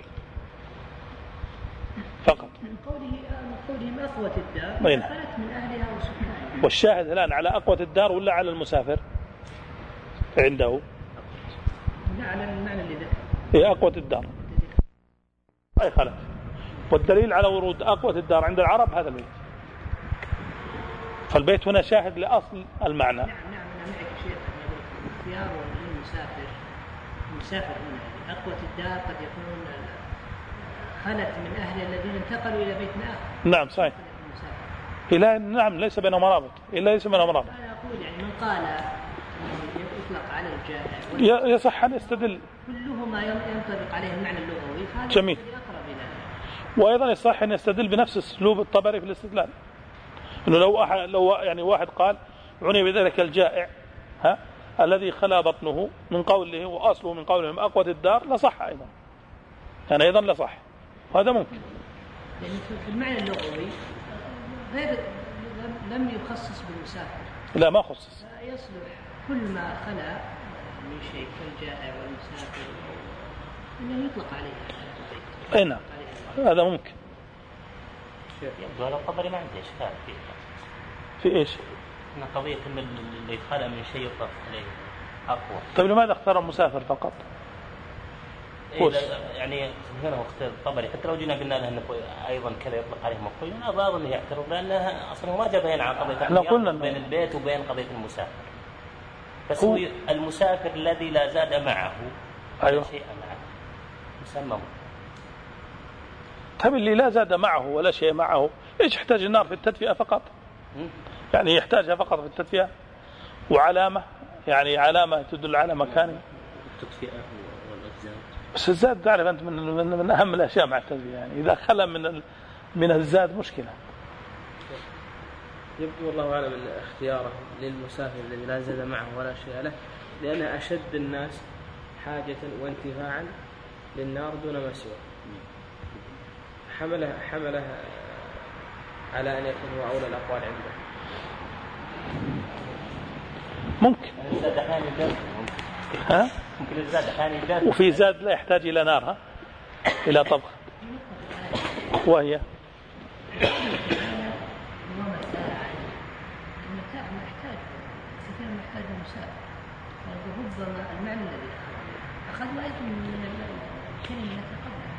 فقط. من قولهم أقوى الدار خلت من أهلها وسكانها. والشاهد الآن على أقوى الدار ولا على المسافر عنده؟ لا، على المعنى اللي ذكر. هي أقوى الدار أي خلف. والدليل على ورود أقوى الدار عند العرب هذا البيت. فالبيت هنا شاهد لأصل المعنى. نعم أنا معك شيء. اختيار المسافر هنا أقوى الدار قد يكون خلت من أهل الذين انتقلوا إلى بيت آخر. نعم صحيح. نعم ليس بينهم رابط. أنا أقول يعني من قال يطلق على الجائع يصح أن يستدل كلهما ينطبق عليه المعنى اللغوي. جميل. وأيضا يصح أن يستدل بنفس أسلوب الطبري في الاستدلال، إنه لو يعني واحد قال عني بذلك الجائع الذي خلا بطنه من قوله وأصله من قولهم أقوى الدار لصح أيضا، يعني أيضا لصح، وهذا ممكن. يعني في المعنى اللغوي غير لم يخصص بالمسافر. لا ما خصص. يصلح كل ما خلا من شيء كالجائع والمسافر إنه يطلق عليه. أي نعم هذا ممكن. يبدو هذا الطبري ما عنده إشكال فيه. في إيش؟ إن قضية إن اللي خلا من شيء يطلق عليه أقوى. طيب لماذا اختار المسافر فقط؟ يعني هنا هو اختار الطبري، حتى لو جينا قلنا له إنه أيضا كذا يطلق عليه مقوي، أنا أظن يعترض لأنه أصلا ما جاب هنا عن قضية بين البيت وبين قضية المسافر. بس هو المسافر الذي لا زاد معه ولا شيء معه مسمى. طيب اللي لا زاد معه ولا شيء معه إيش يحتاج النار في التدفئة فقط؟ يعني يحتاجها فقط في التدفئة وعلامة، يعني علامة تدل على مكانه. التدفئة والزاد. بس الزاد تعرف أنت من أهم الأشياء مع التدفئة، يعني إذا خلى من الزاد مشكلة. يبدو والله أعلم أن اختياره للمسافر الذي لا زاد معه ولا شيء له لأن أشد الناس حاجة وانتفاعا للنار دون ما سواه، حملها على أن يكون هو أولى الأقوال عنده. ممكن. ممكن الزاد أحيانا وفي زاد لا يحتاج إلى نار إلى طبخ. وهي ربما المعنى الذي أخذ أيضا من الكلمة التي قبلها.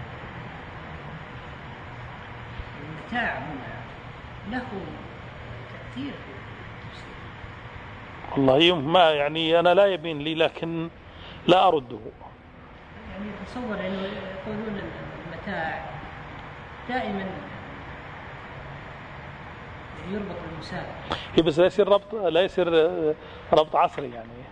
المتاع هنا له تأثير في التفسير. والله ما يعني أنا لا يبين لي لكن لا أرده. يعني تصور أنه يقولون المتاع دائما يربط المسافر. بس لا يصير ربط عصري يعني.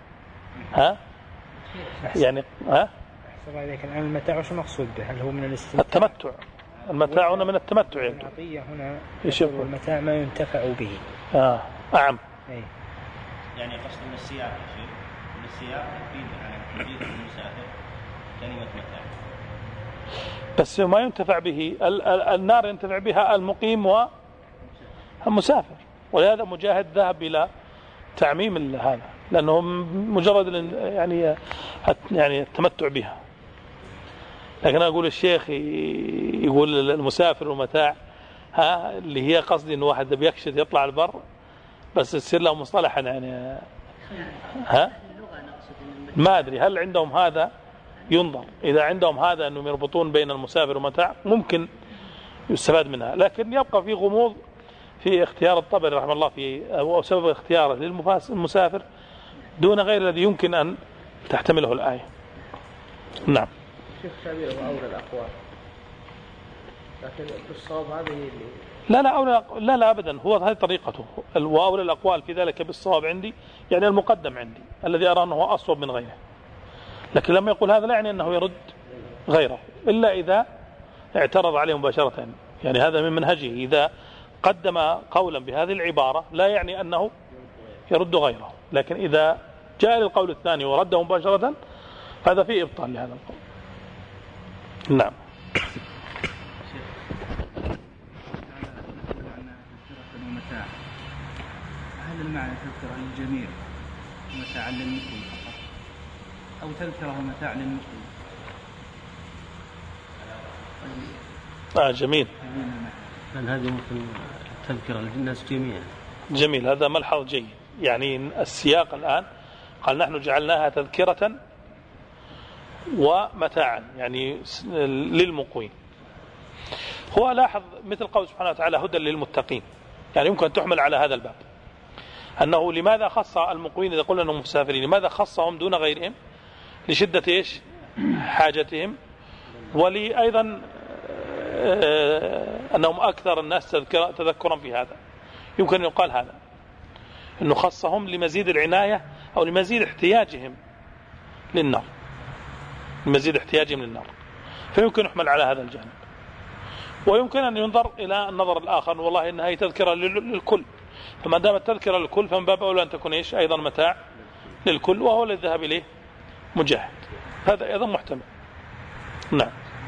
يعني أحسن عليك الآن المتاع وش المقصود به؟ هل هو من الاستمتاع؟ التمتع. المتاع هنا من التمتع. العطية هنا المتاع ما ينتفع به. أعم. يعني قصد من السياق يا شيخ، من السياق يفيد على تجديد المسافر كلمة متاع، بس ما ينتفع به النار ينتفع بها المقيم والمسافر، ولهذا مجاهد ذهب إلى تعميم هذا، لأنه مجرد يعني التمتع بها. لكن أنا أقول الشيخ يقول المسافر ومتاع، اللي هي قصدي إنه واحد بيكشف يطلع البر، بس تصير له مصطلحا يعني ما أدري هل عندهم هذا ينظر. إذا عندهم هذا أنهم يربطون بين المسافر ومتاع ممكن يستفاد منها، لكن يبقى في غموض في اختيار الطبري رحمه الله أو سبب اختياره للمسافر دون غير الذي يمكن أن تحتمله الآية. نعم. شيخ تعبيره أولى الأقوال، لكن بالصواب هذه لا أبدا، هو هذه طريقته، وأولى الأقوال في ذلك بالصواب عندي يعني المقدم عندي الذي أرى أنه أصوب من غيره. لكن لما يقول هذا لا يعني أنه يرد غيره إلا إذا اعترض عليه مباشرة، يعني هذا من منهجه، إذا قدم قولا بهذه العبارة لا يعني أنه يرد غيره، لكن إذا جاء للقول الثاني ورده مباشرة هذا فيه إبطال لهذا القول. نعم. هل المعنى تذكرة للجميع ومتاعا للمقيم فقط، أو تذكرة ومتاع للمقيم؟ جميل. هل هذه ممكن تذكرة للناس جميعا؟ جميل، هذا ملحظ جيد. يعني السياق الآن قال نحن جعلناها تذكرة ومتاعا، يعني للمقيم. هو لاحظ مثل قول سبحانه وتعالى هدى للمتقين، يعني يمكن أن تحمل على هذا الباب أنه لماذا خص المقيمين إذا قلنا أنهم مسافرين، لماذا خصهم دون غيرهم؟ لشدة إيش؟ حاجتهم، ولي أيضا أنهم أكثر الناس تذكرا في هذا. يمكن أن يقال هذا أنه خصهم لمزيد العناية أو لمزيد احتياجهم للنار، لمزيد احتياجهم للنار، فيمكن يحمل على هذا الجانب. ويمكن أن ينظر إلى النظر الآخر، والله إنها هي تذكرة للكل، فما دام التذكرة للكل فمن باب أولى أن تكون إيش أيضا متاع للكل، وهو الذي ذهب إليه مجاهد، هذا أيضا محتمل. نعم.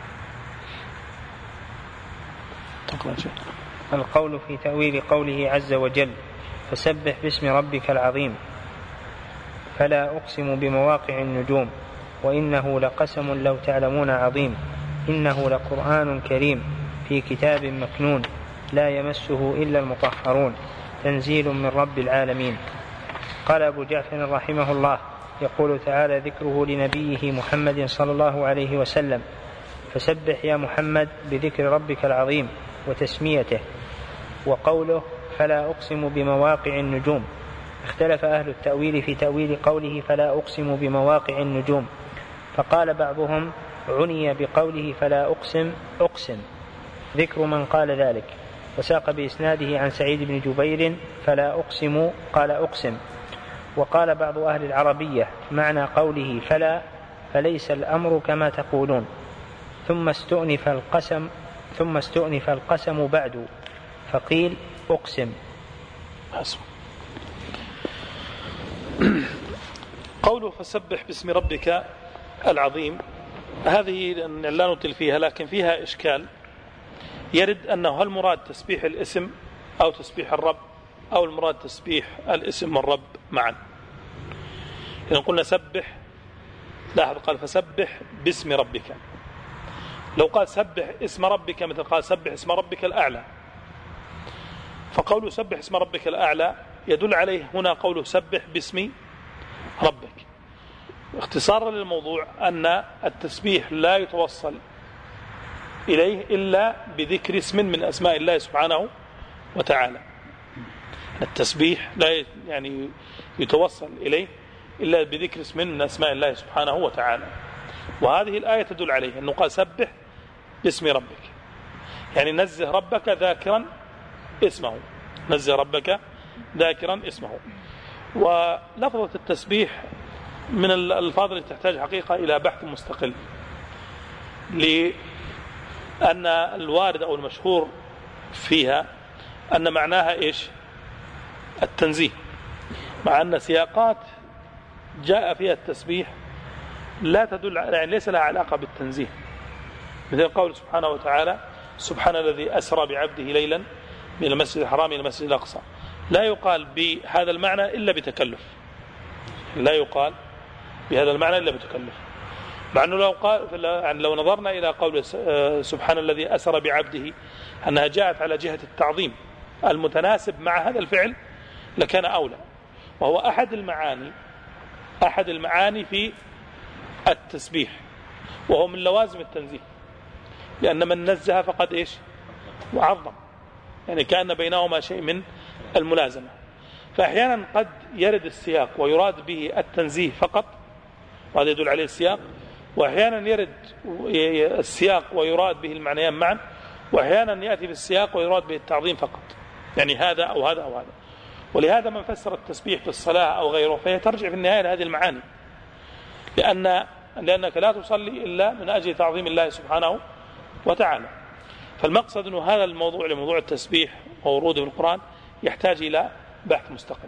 القول في تأويل قوله عز وجل فسبح باسم ربك العظيم، فلا أقسم بمواقع النجوم وإنه لقسم لو تعلمون عظيم، إنه لقرآن كريم في كتاب مكنون لا يمسه إلا المطهرون تنزيل من رب العالمين. قال أبو جعفر رحمه الله يقول تعالى ذكره لنبيه محمد صلى الله عليه وسلم فسبح يا محمد بذكر ربك العظيم وتسميته. وقوله فلا أقسم بمواقع النجوم، اختلف أهل التأويل في تأويل قوله فلا أقسم بمواقع النجوم، فقال بعضهم عني بقوله فلا أقسم ذكر من قال ذلك، وساق بإسناده عن سعيد بن جبير فلا أقسم قال أقسم. وقال بعض أهل العربية معنى قوله فلا فليس الأمر كما تقولون، ثم استؤنف القسم بعد فقيل أقسم. قوله فسبح باسم ربك العظيم، هذه لا نطل فيها، لكن فيها إشكال يرد أنه هل مراد تسبيح الاسم أو تسبيح الرب، أو المراد تسبيح الاسم والرب معا. إذا قلنا سبح، لاحظ قال فسبح باسم ربك، لو قال سبح اسم ربك مثل قال سبح اسم ربك الأعلى، فقوله سبح اسم ربك الأعلى يدل عليه هنا قوله سبح باسم ربك. اختصارا للموضوع أن التسبيح لا يتوصل إليه إلا بذكر اسم من أسماء الله سبحانه وتعالى. التسبيح لا يعني يتوصل إليه إلا بذكر اسم من أسماء الله سبحانه وتعالى، وهذه الآية تدل عليه أنه قال سبح باسم ربك، يعني نزه ربك ذاكرا اسمه، نزه ربك ذاكرا اسمه. ولفظة التسبيح من الألفاظ التي تحتاج حقيقة إلى بحث مستقل، لأن الوارد أو المشهور فيها أن معناها إيش؟ التنزيه، مع أن سياقات جاء فيها التسبيح لا تدل، يعني ليس لها علاقة بالتنزيه، مثل قول سبحانه وتعالى سبحان الذي أسرى بعبده ليلا من المسجد الحرام إلى المسجد الأقصى، لا يقال بهذا المعنى إلا بتكلف، لا يقال بهذا المعنى إلا بتكلف، مع أنه لو نظرنا إلى قول سبحان الذي أسرى بعبده أنها جاءت على جهة التعظيم المتناسب مع هذا الفعل لكان أولى، وهو أحد المعاني في التسبيح، وهو من لوازم التنزيه، لأن من نزه فقد إيش وعظم، يعني كأن بينهما شيء من الملازمة. فأحيانا قد يرد السياق ويراد به التنزيه فقط، وهذا يدل عليه السياق، وأحيانا يرد السياق ويراد به المعنيان معا، وأحيانا يأتي بالسياق ويراد به التعظيم فقط، يعني هذا أو هذا أو هذا. ولهذا من فسر التسبيح في الصلاة أو غيره فهي ترجع في النهاية لهذه المعاني، لأنك لا تصلي إلا من أجل تعظيم الله سبحانه وتعالى. فالمقصد أن هذا الموضوع لموضوع التسبيح ووروده في القرآن يحتاج إلى بحث مستقل.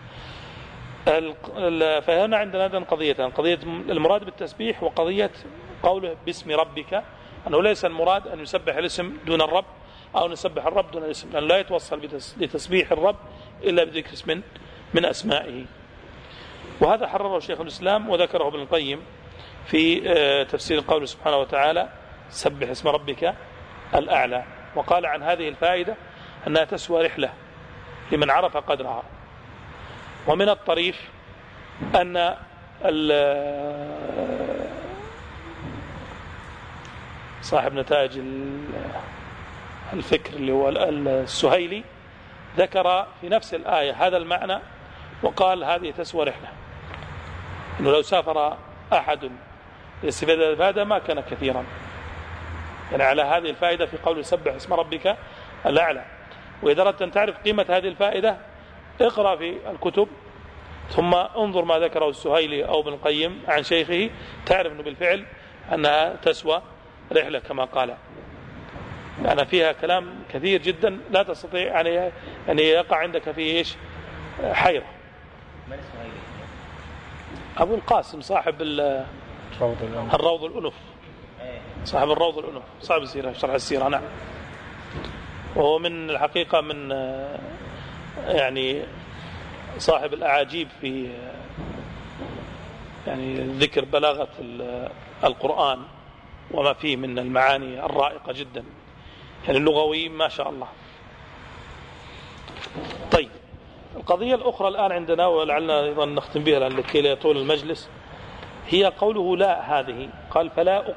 فهنا عندنا قضيتان: قضية المراد بالتسبيح، وقضية قوله باسم ربك، أنه ليس المراد أن يسبح الاسم دون الرب، أو نسبح الرب دون الاسم، لأنه لا يتوصل لتسبيح الرب إلا بذكر اسم من أسمائه. وهذا حرره شيخ الإسلام وذكره ابن القيم في تفسير قوله سبحانه وتعالى سبح اسم ربك الأعلى، وقال عن هذه الفائدة أنها تسوى رحلة لمن عرف قدرها. ومن الطريف أن صاحب نتائج الفكر اللي هو السهيلي ذكر في نفس الآية هذا المعنى، وقال هذه تسوى رحلة، إنه لو سافر أحد لاستفادة الفائدة ما كان كثيرا، يعني على هذه الفائدة في قول سبح اسم ربك الأعلى. وإذا أردت أن تعرف قيمة هذه الفائدة اقرأ في الكتب، ثم انظر ما ذكره السهيلي أو ابن القيم عن شيخه، تعرف أنه بالفعل أنها تسوى رحلة كما قال، يعني فيها كلام كثير جدا لا تستطيع يعني يقع عندك فيه إيش حيرة. أبو القاسم صاحب الروض الأنف، صاحب الروض الأنف، صاحب السيرة، شرح السيرة، نعم. وهو من الحقيقة من يعني صاحب الأعاجيب في يعني ذكر بلاغة القرآن وما فيه من المعاني الرائقة جدا، يعني اللغوي ما شاء الله. طيب، القضية الأخرى الآن عندنا ولعلنا أيضا نختم بها لكي لا يطول المجلس، هي قوله لا هذه، قال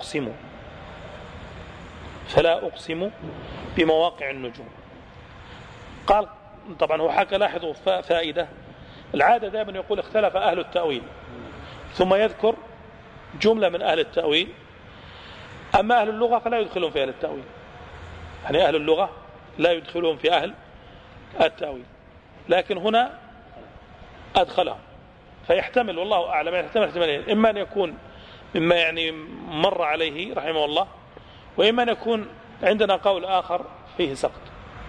فلا أقسم بمواقع النجوم. قال طبعا هو حكى، لاحظوا فائدة، العادة دائما يقول اختلف أهل التأويل ثم يذكر جملة من أهل التأويل، أما أهل اللغة فلا يدخلون في أهل التأويل، يعني أهل اللغة لا يدخلون في أهل التأويل، لكن هنا أدخلهم، فيحتمل والله أعلم احتمالين، إما أن يكون مما يعني مر عليه رحمه الله، وإما أن يكون عندنا قول آخر فيه سقط،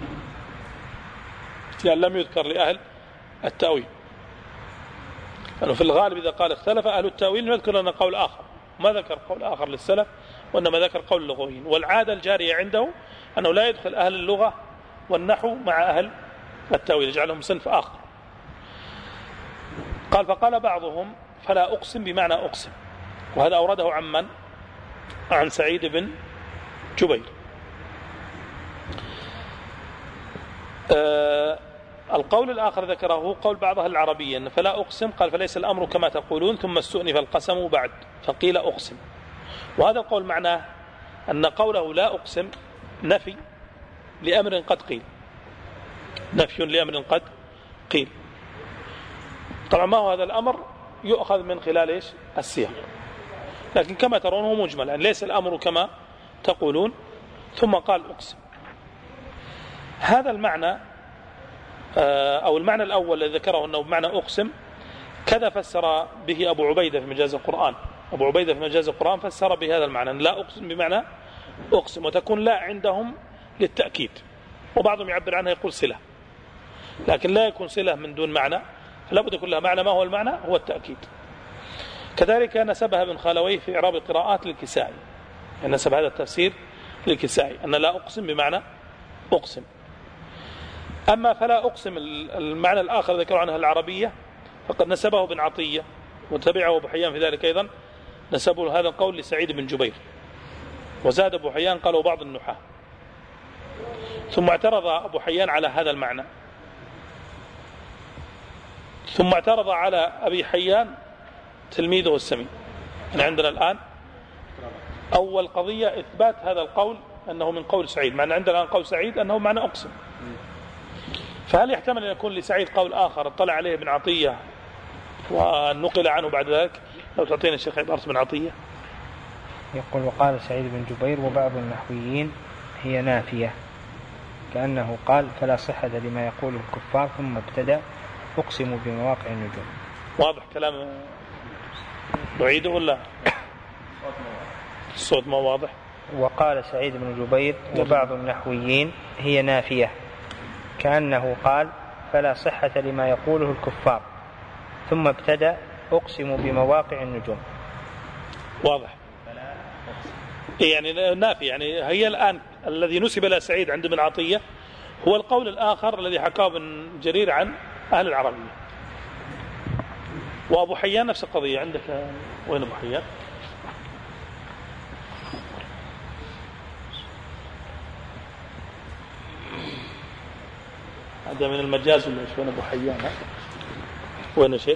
يعني لم يذكر لأهل التأويل، لأنه في الغالب إذا قال اختلف أهل التأويل يذكر لنا قول آخر، ما ذكر قول آخر للسلف، وإنما ذكر قول اللغويين. والعادة الجارية عنده أنه لا يدخل أهل اللغة والنحو مع أهل التأويل، يجعلهم صنف آخر. قال فقال بعضهم فلا أقسم بمعنى أقسم، وهذا أورده عن من؟ عن سعيد بن جبير. القول الآخر ذكره قول بعض أهل العربية أن فلا أقسم، قال فليس الأمر كما تقولون ثم استؤنف القسم بعد فقيل أقسم. وهذا القول معناه أن قوله لا أقسم نفي لأمر قد قيل، نفي لأمر قد قيل. طبعا ما هو هذا الأمر يؤخذ من خلال إيش؟ السياق، لكن كما ترون هو مجمل، يعني ليس الأمر كما تقولون ثم قال أقسم. هذا المعنى أو المعنى الأول الذي ذكره أنه بمعنى أقسم، كذا فسر به أبو عبيدة في مجاز القرآن. أبو عبيدة في مجاز القرآن فسر بهذا المعنى، لا أقسم بمعنى أقسم، وتكون لا عندهم للتأكيد، وبعضهم يعبر عنها يقول صلة، لكن لا يكون صلة من دون معنى، فلا بد يكون لها معنى. ما هو المعنى؟ هو التأكيد. كذلك نسبها ابن خالويه في إعراب القراءات للكسائي، يعني نسب هذا التفسير للكسائي أن لا أقسم بمعنى أقسم. أما فلا أقسم المعنى الآخر ذكروا عنها العربية فقد نسبه ابن عطية وتبعه أبو حيان في ذلك أيضا، نسبوا هذا القول لسعيد بن جبير، وزاد أبو حيان قالوا بعض النحاة. ثم اعترض أبو حيان على هذا المعنى، ثم اعترض على أبي حيان تلميذه السمين. يعني عندنا الآن أول قضية إثبات هذا القول أنه من قول سعيد، مع أن عندنا الآن قول سعيد أنه معنى أقسم. فهل يحتمل أن يكون لسعيد قول آخر اطلع عليه ابن عطية ونقل عنه بعد ذلك؟ لو تعطينا الشيخ عبارة بن عطية. يقول وقال سعيد بن جبير وبعض النحويين هي نافية، كأنه قال فلا صحة لما يقوله الكفار، ثم ابتدأ أقسم بمواقع النجوم. واضح كلام؟ نعيده ولا الصوت ما واضح؟ وقال سعيد بن جبير وبعض النحويين هي نافية، كأنه قال فلا صحة لما يقوله الكفار، ثم ابتدأ أقسم بمواقع النجوم. واضح؟ يعني نافي، يعني هي الآن الذي نسب إلى سعيد عند ابن عطية هو القول الآخر الذي حكاه ابن جرير عن أهل العربية. وأبو حيان نفس القضية. عندك وين أبو حيان؟ هذا من المجاز ولا ايش؟ وين ابو حيان؟ وين شيء؟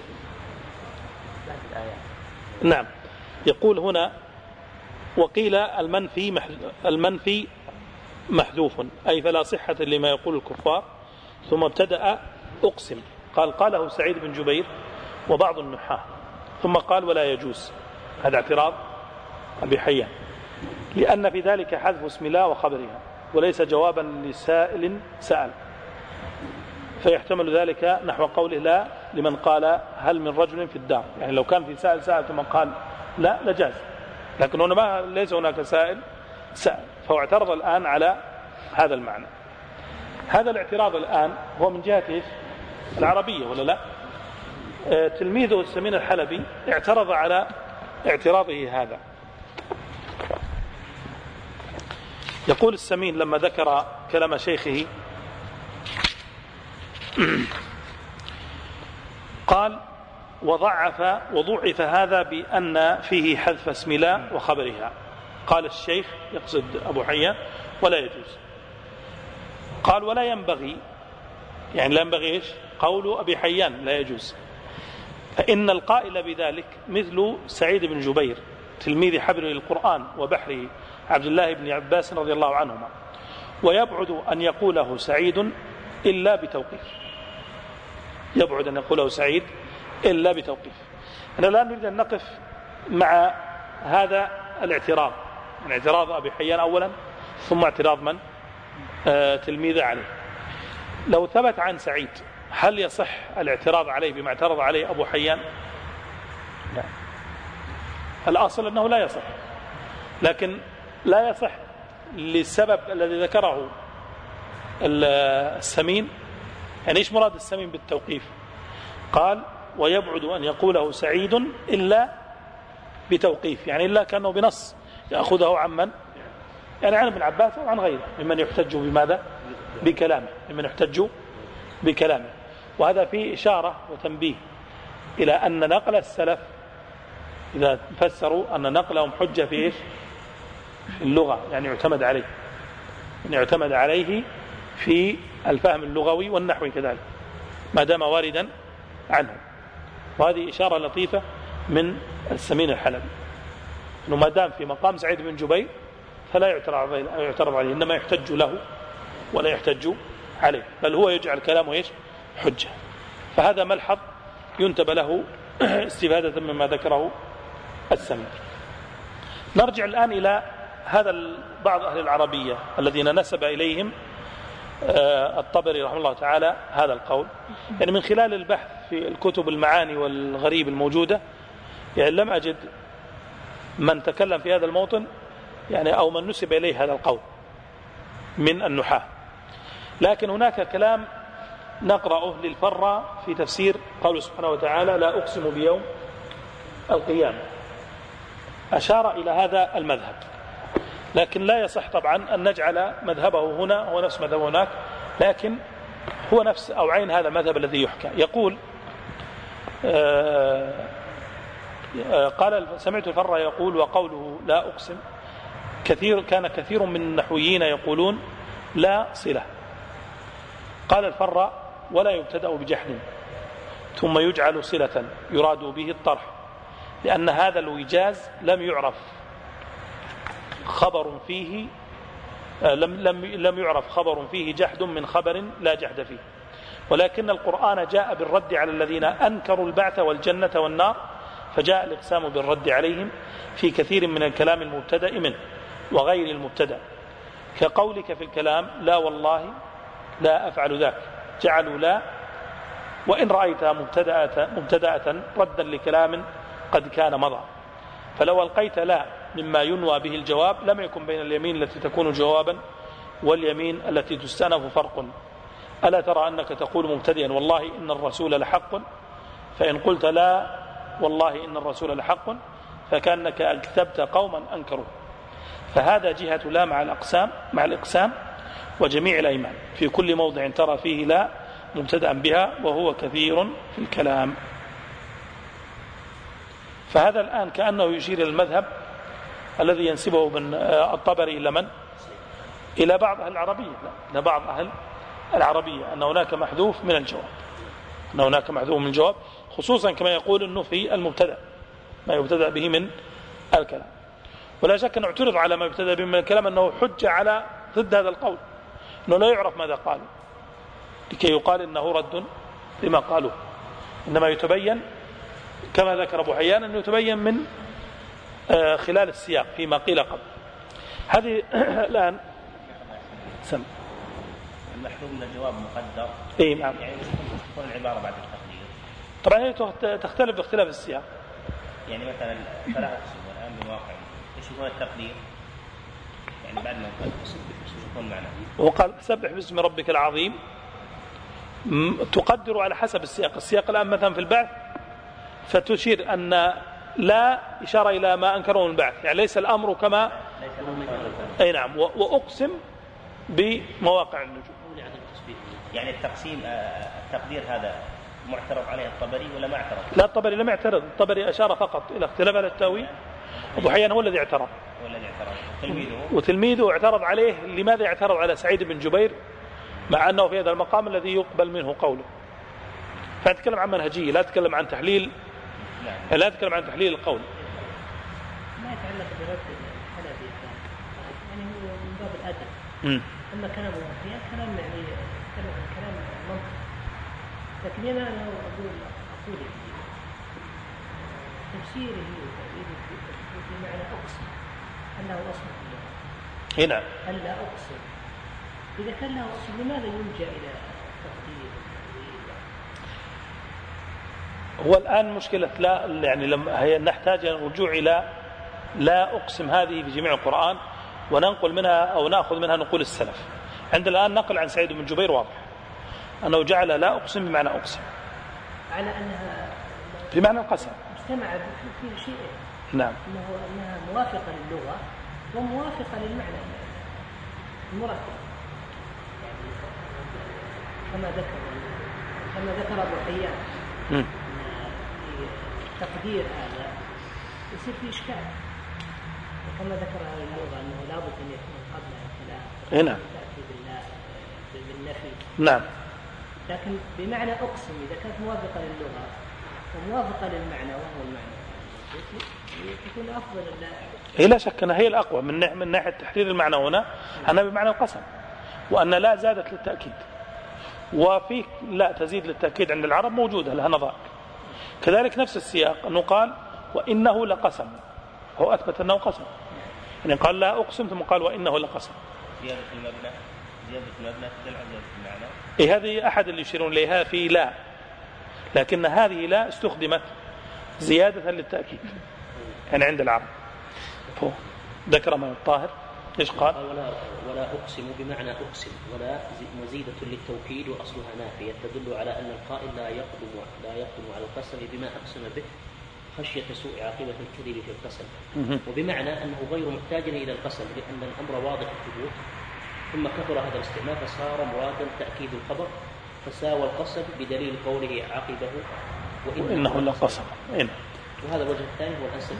نعم. يقول هنا وقيل المنفي محذوف، أي فلا صحة لما يقول الكفار، ثم ابتدأ أقسم. قاله سعيد بن جبير وبعض النحاة، ثم قال ولا يجوز. هذا اعتراض أبي حيان، لأن في ذلك حذف اسم لا وخبرها، وليس جوابا لسائل سأل، فيحتمل ذلك نحو قوله لا لمن قال هل من رجل في الدار. يعني لو كان في سائل سأل ثم قال لا لجاز، لكن هنا ليس هناك سائل سأل، فهو اعترض الآن على هذا المعنى. هذا الاعتراض الآن هو من جهة إيش؟ العربية ولا لا؟ تلميذه السمين الحلبي اعترض على اعتراضه هذا. يقول السمين لما ذكر كلام شيخه قال وضعف هذا بأن فيه حذف اسم لا وخبرها. قال الشيخ يقصد أبو حيان ولا يجوز. قال ولا ينبغي، يعني لا ينبغي إيش؟ قول أبي حيان لا يجوز، فإن القائل بذلك مثل سعيد بن جبير تلميذ حبر القرآن وبحره عبد الله بن عباس رضي الله عنهما، ويبعد أن يقوله سعيد إلا بتوقيف. يبعد أن يقوله سعيد إلا بتوقيف. أنا الآن نريد أن نقف مع هذا الاعتراض، من اعتراض أبي حيان أولا، ثم اعتراض من؟ تلميذ عليه. لو ثبت عن سعيد هل يصح الاعتراض عليه بما اعترض عليه أبو حيان؟ لا، الأصل أنه لا يصح، لكن لا يصح للسبب الذي ذكره السمين. يعني إيش مراد السمين بالتوقيف؟ قال ويبعد أن يقوله سعيد إلا بتوقيف، يعني إلا كأنه بنص يأخذه عن من؟ يعني عن ابن عباس أو عن غيره ممن يحتج بماذا؟ بكلامه، ممن يحتج بكلامه. وهذا فيه إشارة وتنبيه إلى أن نقل السلف إذا فسروا أن نقلهم حجة في إيش؟ في اللغة، يعني يعتمد عليه، يعني يعتمد عليه في الفهم اللغوي والنحوي كذلك ما دام واردا عنه. وهذه إشارة لطيفة من السمين الحلبي، أنه ما دام في مقام سعيد بن جبير فلا يعترض عليه، إنما يحتج له ولا يحتج عليه، بل هو يجعل كلامه إيش؟ حجة. فهذا ملحظ ينتبه له استفادة مما ذكره السمين. نرجع الآن إلى هذا بعض أهل العربية الذين نسب إليهم الطبري رحمه الله تعالى هذا القول. يعني من خلال البحث في الكتب المعاني والغريب الموجودة، يعني لم أجد من تكلم في هذا الموطن، يعني أو من نسب إليه هذا القول من النحاة. لكن هناك كلام نقرأه للفرة في تفسير قوله سبحانه وتعالى لا أقسم بيوم القيامة، أشار إلى هذا المذهب، لكن لا يصح طبعا أن نجعل مذهبه هنا هو نفس مذهبه هناك، لكن هو نفس أو عين هذا المذهب الذي يحكى. يقول قال سمعت الفرة يقول وقوله لا أقسم كان كثير من النحويين يقولون لا صلة. قال الفرة ولا يبتدأ بجحد ثم يجعل صلة يراد به الطرح، لأن هذا الوجاز لم يعرف خبر فيه لم يعرف خبر فيه جحد من خبر لا جحد فيه، ولكن القرآن جاء بالرد على الذين أنكروا البعث والجنة والنار، فجاء الإقسام بالرد عليهم في كثير من الكلام المبتدأ منه وغير المبتدأ، كقولك في الكلام لا والله لا أفعل ذاك، جعلوا لا وإن رأيتها مبتدأة ردا لكلام قد كان مضى، فلو ألقيت لا مما ينوى به الجواب لم يكن بين اليمين التي تكون جوابا واليمين التي تستأنف فرق. ألا ترى أنك تقول مبتدئا والله إن الرسول لحق، فإن قلت لا والله إن الرسول لحق فكأنك أكذبت قوما أنكروا. فهذا جهة لا مع الإقسام وجميع الأيمان في كل موضع ترى فيه لا مبتدأ بها، وهو كثير في الكلام. فهذا الآن كأنه يشير إلى المذهب الذي ينسبه من الطبري إلى من؟ إلى بعض أهل العربية، لا إلى بعض أهل العربية، أن هناك محذوف من الجواب، خصوصا كما يقول أنه في المبتدأ ما يبتدأ به من الكلام. ولا شك أن اعترض على ما يبتدأ به من الكلام أنه حجة على ضد هذا القول، أنه لا يعرف ماذا قالوا لكي يقال إنه رد لما قالوا، إنما يتبين كما ذكر أبو حيان أنه يتبين من خلال السياق فيما قيل قبل. هذه الآن سم المحذوف من الجواب مقدر. إيه نعم. يعني تكون العبارة بعد التقدير. طبعا هي تختلف باختلاف السياق. يعني مثلا فلا أقسم والآن بواقع إيش يكون التقدير؟ يعني بعد ما نقدر إيش يكون معناه؟ وقال سبح باسم ربك العظيم، تقدر على حسب السياق الآن مثلا في البعث فتشير أن لا إشارة إلى ما أنكره من البعث، يعني ليس الأمر كما أي نعم. وأقسم بمواقع النجوم. يعني التقدير هذا معترض عليه الطبري ولا ما اعترض؟ لا الطبري لم يعترض، الطبري أشار فقط إلى اختلاف على التأويل. أبو حيان هو الذي اعترض وتلميذه اعترض عليه. لماذا اعترض على سعيد بن جبير مع أنه في هذا المقام الذي يقبل منه قوله؟ فنتكلم عن منهجية، لا تتكلم عن تحليل، لا تتكلم عن تحليل القول. ما يتعلق برد الحنفي، يعني هو من باب الأدب. أما كلامه أحيانا كلام يعني يتكلم عن كلام منطق، لكن أنا أقول تفسيره بمعنى أقسم أنه أصل هنا ألا أقسم. إذا كان له أصل لماذا يلجأ إلى تقدير؟ هو الآن مشكلة لا، يعني هي نحتاج الرجوع إلى لا أقسم هذه في جميع القرآن وننقل منها أو نأخذ منها نقول السلف. عندنا الآن نقل عن سعيد بن جبير واضح أنه جعل لا أقسم بمعنى أقسم، على أنها بمعنى القسم اجتمع في شيء. نعم. أنها موافقة للغة وموافقة للمعنى المركب، يعني كما ذكر أبو حيان تقدير هذا يصير في إشكال، كما ذكر هذه اللغة أنه لابد أن يكون قبلها الكلام هنا بالنفي. نعم. لكن بمعنى أقسم إذا كانت موافقة للغة وموافقة للمعنى وهو المعنى يكون أفضل. هي لا شك أنها هي الأقوى من ناحية تحرير المعنى هنا أنها بمعنى القسم، وأن لا زادت للتأكيد، وفي لا تزيد للتأكيد عند العرب موجودة لها نظائر. كذلك نفس السياق أنه قال وإنه لقسم، هو أثبت أنه قسم، يعني قال لا أقسم ثم قال وإنه لقسم. زيادة المبنى تدل على زيادة المعنى. إيه هذه أحد اللي يشيرون إليها في لا، لكن هذه لا استخدمت زيادة للتأكيد يعني عند العرب. ذكر من الطاهر إيش قال؟ ولا أقسم بمعنى أقسم، ولا مزيدة للتوكيد وأصلها نافية تدل على أن القائل لا يقدم على القسم بما أقسم به خشية سوء عاقبة الكذب في القسم، وبمعنى أنه غير محتاج إلى القسم لأن الأمر واضح الثبوت، ثم كثر هذا الاستعمال فصار مرادا تأكيد الخبر فساوى القسم بدليل قوله عقبه وإنه لقسم. وهذا الوجه الثاني هو الأنسب.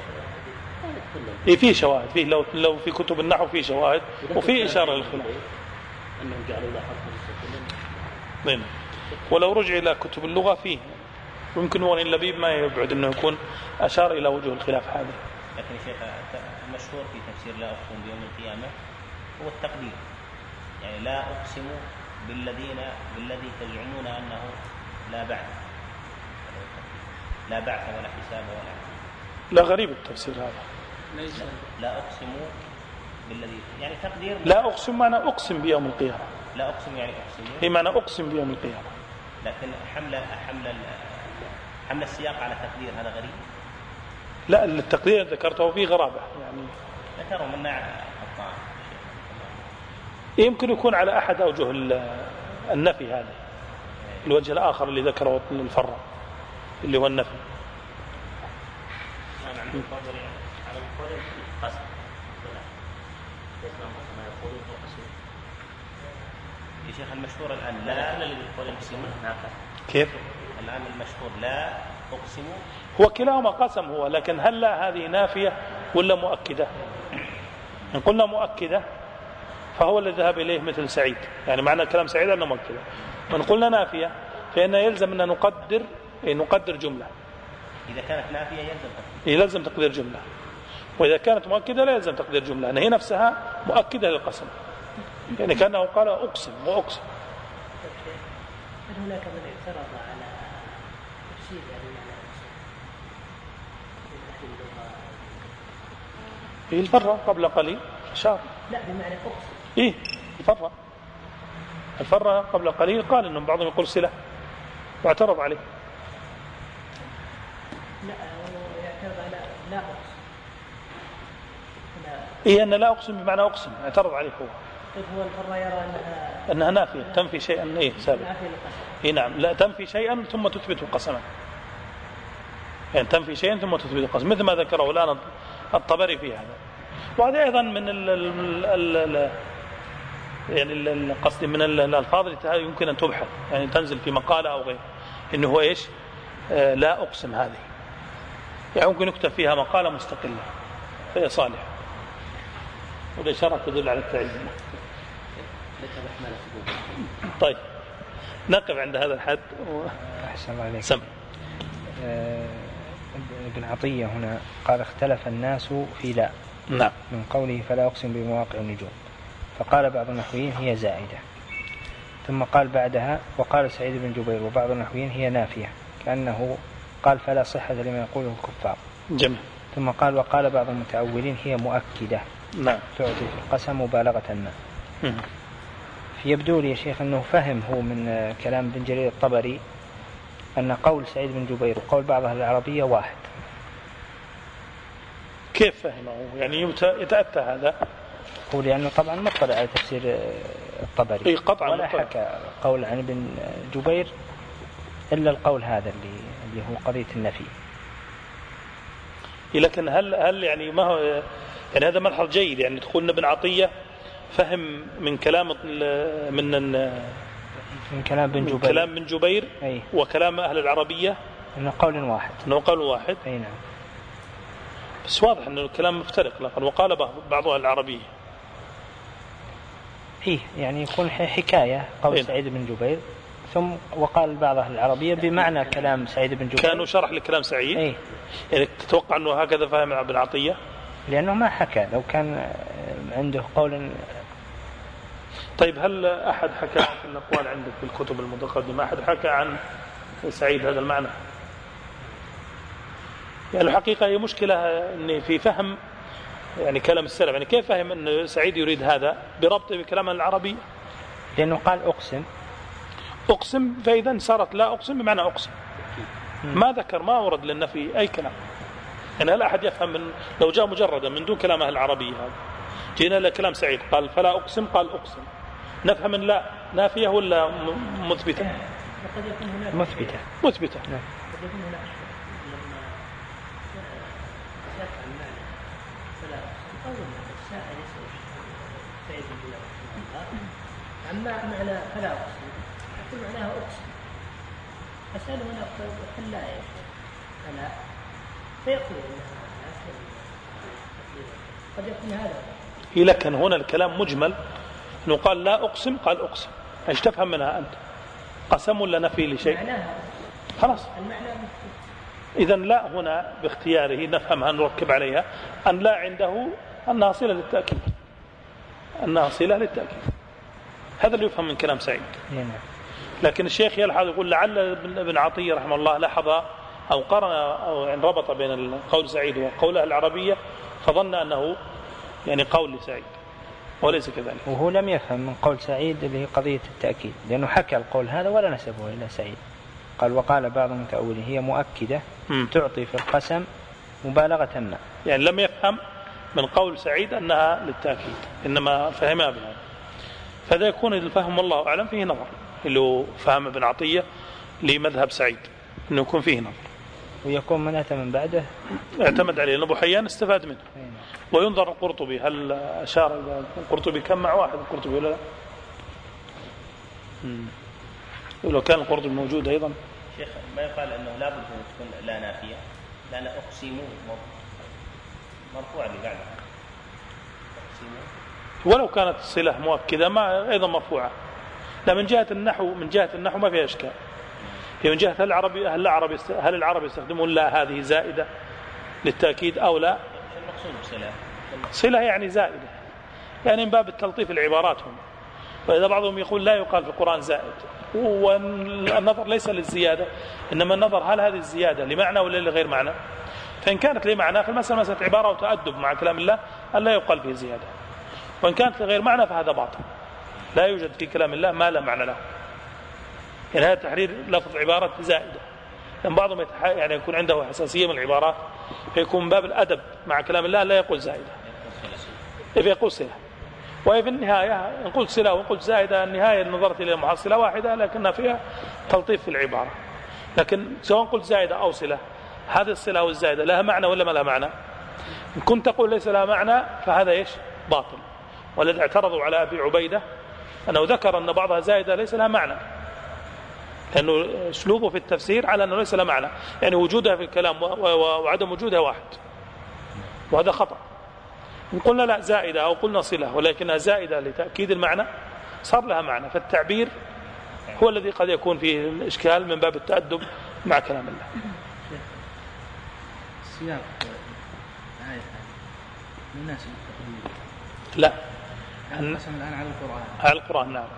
في شواهد، فيه لو في كتب النحو في شواهد وفي إشارة للخلاف أنهم جعلوا لا حرفا. ولو رجع إلى كتب اللغة فيه ويمكن ورين اللبيب ما يبعد أنه يكون أشار إلى وجه الخلاف هذا. لكن يا شيخ المشهور في تفسير لا أقسم بيوم القيامة هو التقدير، يعني لا أقسم بالذي تزعمون أنه لا بعث ولا حساب ولا لا غريب التفسير هذا. لا أقسم بالذي يعني تقدير لا أقسم معنى أقسم بيوم القيامة. لا أقسم يعني أقسم هي معنى أقسم بيوم القيامة، لكن حمل السياق على تقدير هذا غريب. لا التقدير ذكرته فيه غرابة يعني ذكروا منا الطعام يمكن يكون على أحد أوجه النفي هذا. الوجه الآخر اللي ذكره الفرع اللي هو النفي. يا شيخ المشهور الآن لا الذي يقول أقسم كيف؟ الآن المشهور لا أقسم هو كلاهما قسم هو، لكن هل لا هذه نافية ولا مؤكدة؟ إن قلنا مؤكدة فهو الذي ذهب إليه مثل سعيد، يعني معنى كلام سعيد أنه مؤكدة. وإن قلنا نافية فإن يلزم أن نقدر جملة. إذا كانت نافية يلزم تقدير جملة، وإذا كانت مؤكدة لا يلزم تقدير جملة، أن هي نفسها مؤكدة للقسم، يعني كأنه قال أقسم وأقسم. هل هناك من اعترض على تفسير هذا المعنى؟ الفرة قبل قليل شار. لا بمعنى أقسم. الفرة قبل قليل قال إنهم بعضهم يقول صلة واعترض عليه. لا يعترض على لا أقسم. أن لا أقسم بمعنى أقسم اعترض عليه هو. هو الفرة يرى أنها نافية تنفي شيئا سابق. نعم لا تنفي شيئا ثم تثبت القسم، يعني تنفي شيئا ثم تثبت القسم مثل ما ذكره الآن الطبري في هذا. وهذا أيضا من يعني القصد من الألفاظ التي يمكن أن تبحث، يعني تنزل في مقالة أو غير، إنه هو إيش لا أقسم هذه، يعني ممكن يكتب فيها مقالة مستقلة فهي صالحة، والإشارة تدل على التعليم. طيب نقف عند هذا الحد. أحسن الله عليك. ابن عطية هنا قال اختلف الناس في لا. نعم. من قوله فلا أقسم بمواقع النجوم، فقال بعض النحويين هي زائدة، ثم قال بعدها وقال سعيد بن جبير وبعض النحويين هي نافية، كأنه قال فلا صحة لما يقوله الكفار. جميل. ثم قال وقال بعض المتأولين هي مؤكدة. نعم. تعطي في القسم مبالغة ما. يبدو لي يا شيخ أنه فهم هو من كلام بن جرير الطبري أن قول سعيد بن جبير وقول بعض أهل العربية واحد. كيف فهمه؟ يعني يتأتى هذا؟ قول يعني طبعا مطلع على تفسير الطبري قطعا ولا حكى قول عن ابن جبير إلا القول هذا اللي هو قضية النفي. لكن هل يعني ما هو يعني هذا ملحظ جيد، يعني تقول ابن عطية فهم من كلام من كلام بن جبير أي. وكلام أهل العربية إنه قول واحد. أي نعم. بس واضح أن الكلام مفترق، لكن وقال بعض أهل العربية يعني يكون حكاية قول سعيد بن جبير ثم وقال بعض أهل العربية بمعنى كلام سعيد بن جبير. كانوا شرح لكلام سعيد. يعني تتوقع أنه هكذا فهم ابن عطية؟ لأنه ما حكى، لو كان عنده قول. طيب هل أحد حكى في الأقوال عندك في الكتب المتقدمة أحد حكى عن سعيد هذا المعنى؟ يعني الحقيقة هي مشكلة أن في فهم يعني كلام السلف، يعني كيف فهم أن سعيد يريد هذا بربطه بكلام العربي؟ لأنه قال أقسم فإذا صارت لا أقسم بمعنى أقسم، ما ذكر ما ورد للنفي أي كلام. يعني هل أحد يفهم من لو جاء مجردا من دون كلام أهل العربية هذا جينا لكلام سعيد قال فلا أقسم، قال أقسم، نفهم من لا نافية ولا مثبتة؟ مثبتة. مثبتة. نعم. قد يكون هناك لما سألت عن معنى فلا أقسم أول السائل يسأل سعيد بن جبير عن معنى فلا أقسم، يقول معناها أقسم، أسأله هنا قل لا يا شيخ فلا، فيقول إنها قد يكون هذا. لكن هنا الكلام مجمل، انه قال لا أقسم، قال أقسم، ايش تفهم منها أنت؟ قسم ولا نفي لشيء؟ خلاص إذا لا هنا باختياره نفهمها نركب عليها أن لا عنده أنها صلة للتأكيد، أنها صلة للتأكيد، هذا اللي يفهم من كلام سعيد. لكن الشيخ يلحظ يقول لعل ابن عطية رحمه الله لحظ أو قرن أو ربط بين قول سعيد وقوله العربية فظن أنه يعني قول لسعيد وليس كذلك. وهو لم يفهم من قول سعيد اللي هي قضية التأكيد، لأنه حكى القول هذا ولا نسبه إلى سعيد. قال وقال بعض المتأولين هي مؤكدة تعطي في القسم مبالغة ما، يعني لم يفهم من قول سعيد أنها للتأكيد، إنما فهمها بها. فهذا يكون الفهم والله أعلم فيه نظر، اللي هو فهم ابن عطية لمذهب سعيد أنه يكون فيه نظر، ويكون من أتى من بعده اعتمد عليه. أبو حيان استفاد منه. وينظر القرطبي هل أشار القرطبي كم مع واحد القرطبي ولا لا؟ ولو كان القرطبي موجود أيضا. شيخ ما يقال أنه لا بد أن تكون لا نافية، لأن أقسم مرفوع بمعنى ولو كانت الصلة مؤكدة ما أيضا مرفوعة. لا من جهة النحو، من جهة النحو ما فيها إشكال. من جهة هل العرب يستخدمون لا هذه زائدة للتأكيد أو لا؟ المقصود بصلة صلة يعني زائدة، يعني من باب التلطيف العبارات هم. وإذا بعضهم يقول لا يقال في القرآن زائد، والنظر ليس للزيادة، إنما النظر هل هذه الزيادة لمعنى ولا لغير معنى. فإن كانت لمعنى فالمسألة مسألة عبارة وتأدب مع كلام الله أن لا يقال فيه زيادة، وإن كانت لغير معنى فهذا باطل، لا يوجد في كلام الله ما لا معنى له. يعني هذا تحرير لفظ عبارة زائدة، لأن بعضهم يعني يكون عنده حساسية من العبارات، فيكون من باب الأدب مع كلام الله لا يقول زائدة، يقول صلة. وفي النهاية إن قلت صلة وإن قلت زائدة النهاية نظرت إلى محصلة واحدة، لكنها فيها تلطيف في العبارة. لكن سواء قلت زائدة أو صلة، هذه الصلة والزائدة لها معنى ولا ما لها معنى؟ إن كنت تقول ليس لها معنى فهذا إيش؟ باطل. والذي اعترضوا على أبي عبيدة أنه ذكر أن بعضها زائدة ليس لها معنى، لأنه أسلوبه في التفسير على أنه ليس لها معنى، يعني وجودها في الكلام وعدم وجودها واحد، وهذا خطأ. إن قلنا لا زائدة أو قلنا صلة ولكنها زائدة لتأكيد المعنى صار لها معنى، فالتعبير هو الذي قد يكون فيه الإشكال من باب التأدب مع كلام الله. السياق آية مناسب لا القسم الآن على القرآن. على القرآن نعم.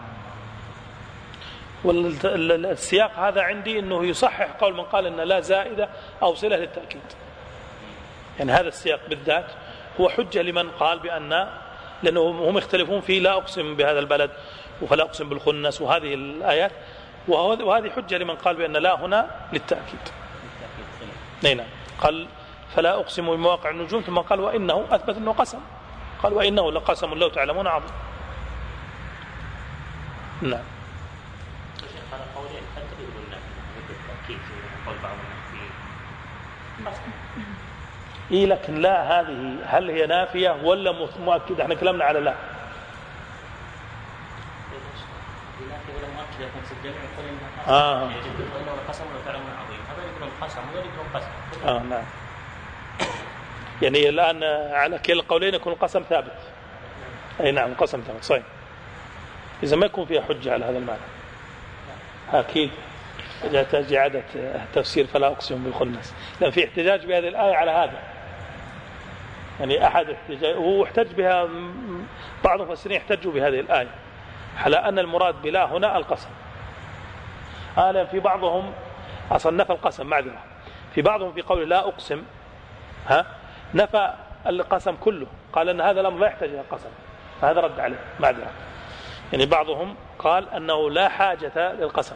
والسياق هذا عندي أنه يصحح قول من قال أن لا زائدة أو صلة للتأكيد، يعني هذا السياق بالذات هو حجة لمن قال بأن، لأنه هم يختلفون في لا أقسم بهذا البلد وفلا أقسم بالخنس وهذه الآيات، وهذه حجة لمن قال بأن لا هنا للتأكيد. نعم قال فلا أقسم بمواقع النجوم، ثم قال وإنه أثبت أنه قسم، قال وإنه لقسم لو تعلمون عظيم. نعم. إيه لكن لا هذه هل هي نافية ولا مؤكدة؟ احنا كلامنا على لا. نعم. يعني الآن على كلا القولين يكون القسم ثابت. أي نعم القسم ثابت صحيح. إذا ما يكون فيها حجة على هذا المعنى أكيد يحتاج إعادة تفسير فلا أقسم بالخنس، لأن في احتجاج بهذه الآية على هذا، يعني أحد احتجاج هو احتج بها بعض المفسرين يحتجوا بهذه الآية على أن المراد بلا هنا القسم. لأن في بعضهم أصلا نفى القسم معذرة، في بعضهم في قول لا أقسم نفى القسم كله، قال أن هذا الأمر لا يحتاج إلى القسم، هذا رد عليه معذرة. يعني بعضهم قال أنه لا حاجة للقسم،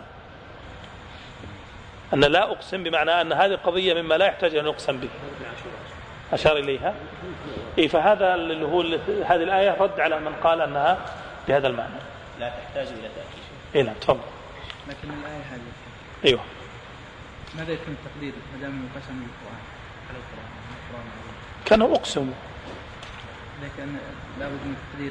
أن لا أقسم بمعنى أن هذه القضية مما لا يحتاج أن يقسم به. أشار إليها. فهذا اللي هو هذه الآية رد على من قال أنها بهذا المعنى. لا تحتاج إلى تأكيد. نعم تفضل. لكن الآية هذه أيوه ماذا يكون التقدير ما دام قسم القرآن على القرآن كانوا أقسموا، لكن لا بد من تقدير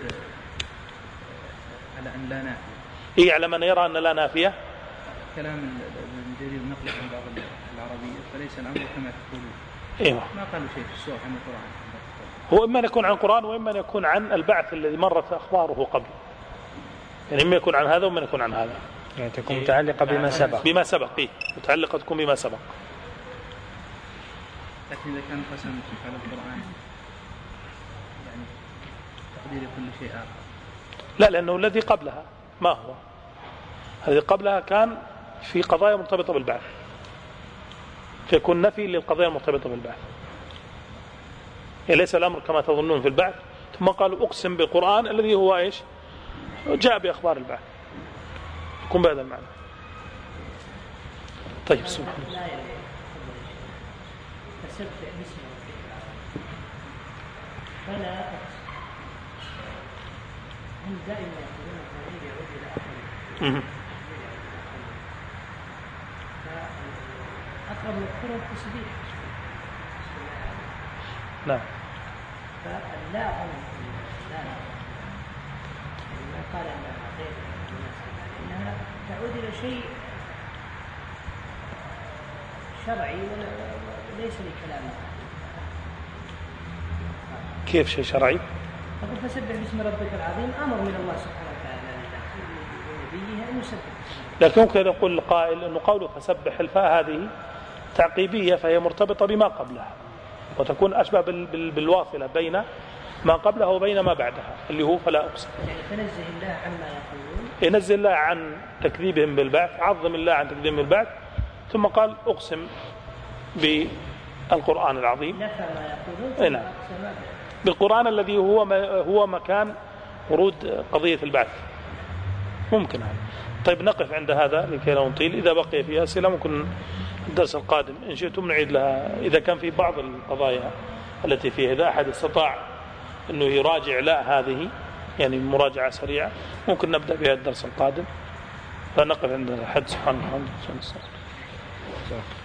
على أن لا نافية. على من يرى أن لا نافية. كلام ابن جرير نقل عن بعض العربية فليس الأمر كما تقولون. ما قالوا شيء في السورة عن القرآن. هو إما أن يكون عن القرآن وإما أن يكون عن البعث الذي مرت أخباره قبل، يعني إما يكون عن هذا وإما يكون عن هذا، يعني تكون متعلقة بما سبق متعلقة تكون بما سبق. لكن إذا كان قسم على القرآن يعني تقدير كل شيء آخر. لا، لأنه الذي قبلها ما هو الذي قبلها كان في قضايا مرتبطة بالبعث، فيكون نفي للقضايا المرتبطة بالبعث. ليس الأمر كما تظنون في البعث، ثم قالوا أقسم بالقرآن الذي هو إيش جاء بأخبار البعث، يكون بهذا المعنى. طيب سبحان الله. فلا هم دائما يقولون الضمير يعود إلى آخره. أقرب الطرق تسبيح. نعم. فلا ما قال أنها غير إنها تعود إلى شيء شرعي وليس لكلامه. كيف شيء شرعي؟ أقول فسبح باسم ربك العظيم أمر من الله سبحانه وتعالى لنبيه أن يسبح. لكن ممكن يقول القائل أنه قوله فسبح الفاء هذه تعقيبية، فهي مرتبطة بما قبلها، وتكون أشبه بالواصلة بين ما قبلها وبين ما بعدها اللي هو فلا أقسم. يعني تنزه الله عما يقولون، ينزل الله عن تكذيبهم بالبعث، عظم الله عن تكذيبهم بالبعث، ثم قال أقسم بالقرآن العظيم. نفى ما يقولون نعم. بالقرآن الذي هو مكان ورود قضية البعث. ممكن هذا. طيب نقف عند هذا لكي لا نطيل. إذا بقي فيها أسئلة ممكن الدرس القادم إن شئتم نعيد لها، إذا كان في بعض القضايا التي فيها إذا أحد استطاع أنه يراجع لا هذه يعني مراجعة سريعة ممكن نبدأ بها الدرس القادم. فنقف عند الحد. سبحانه وتعالى.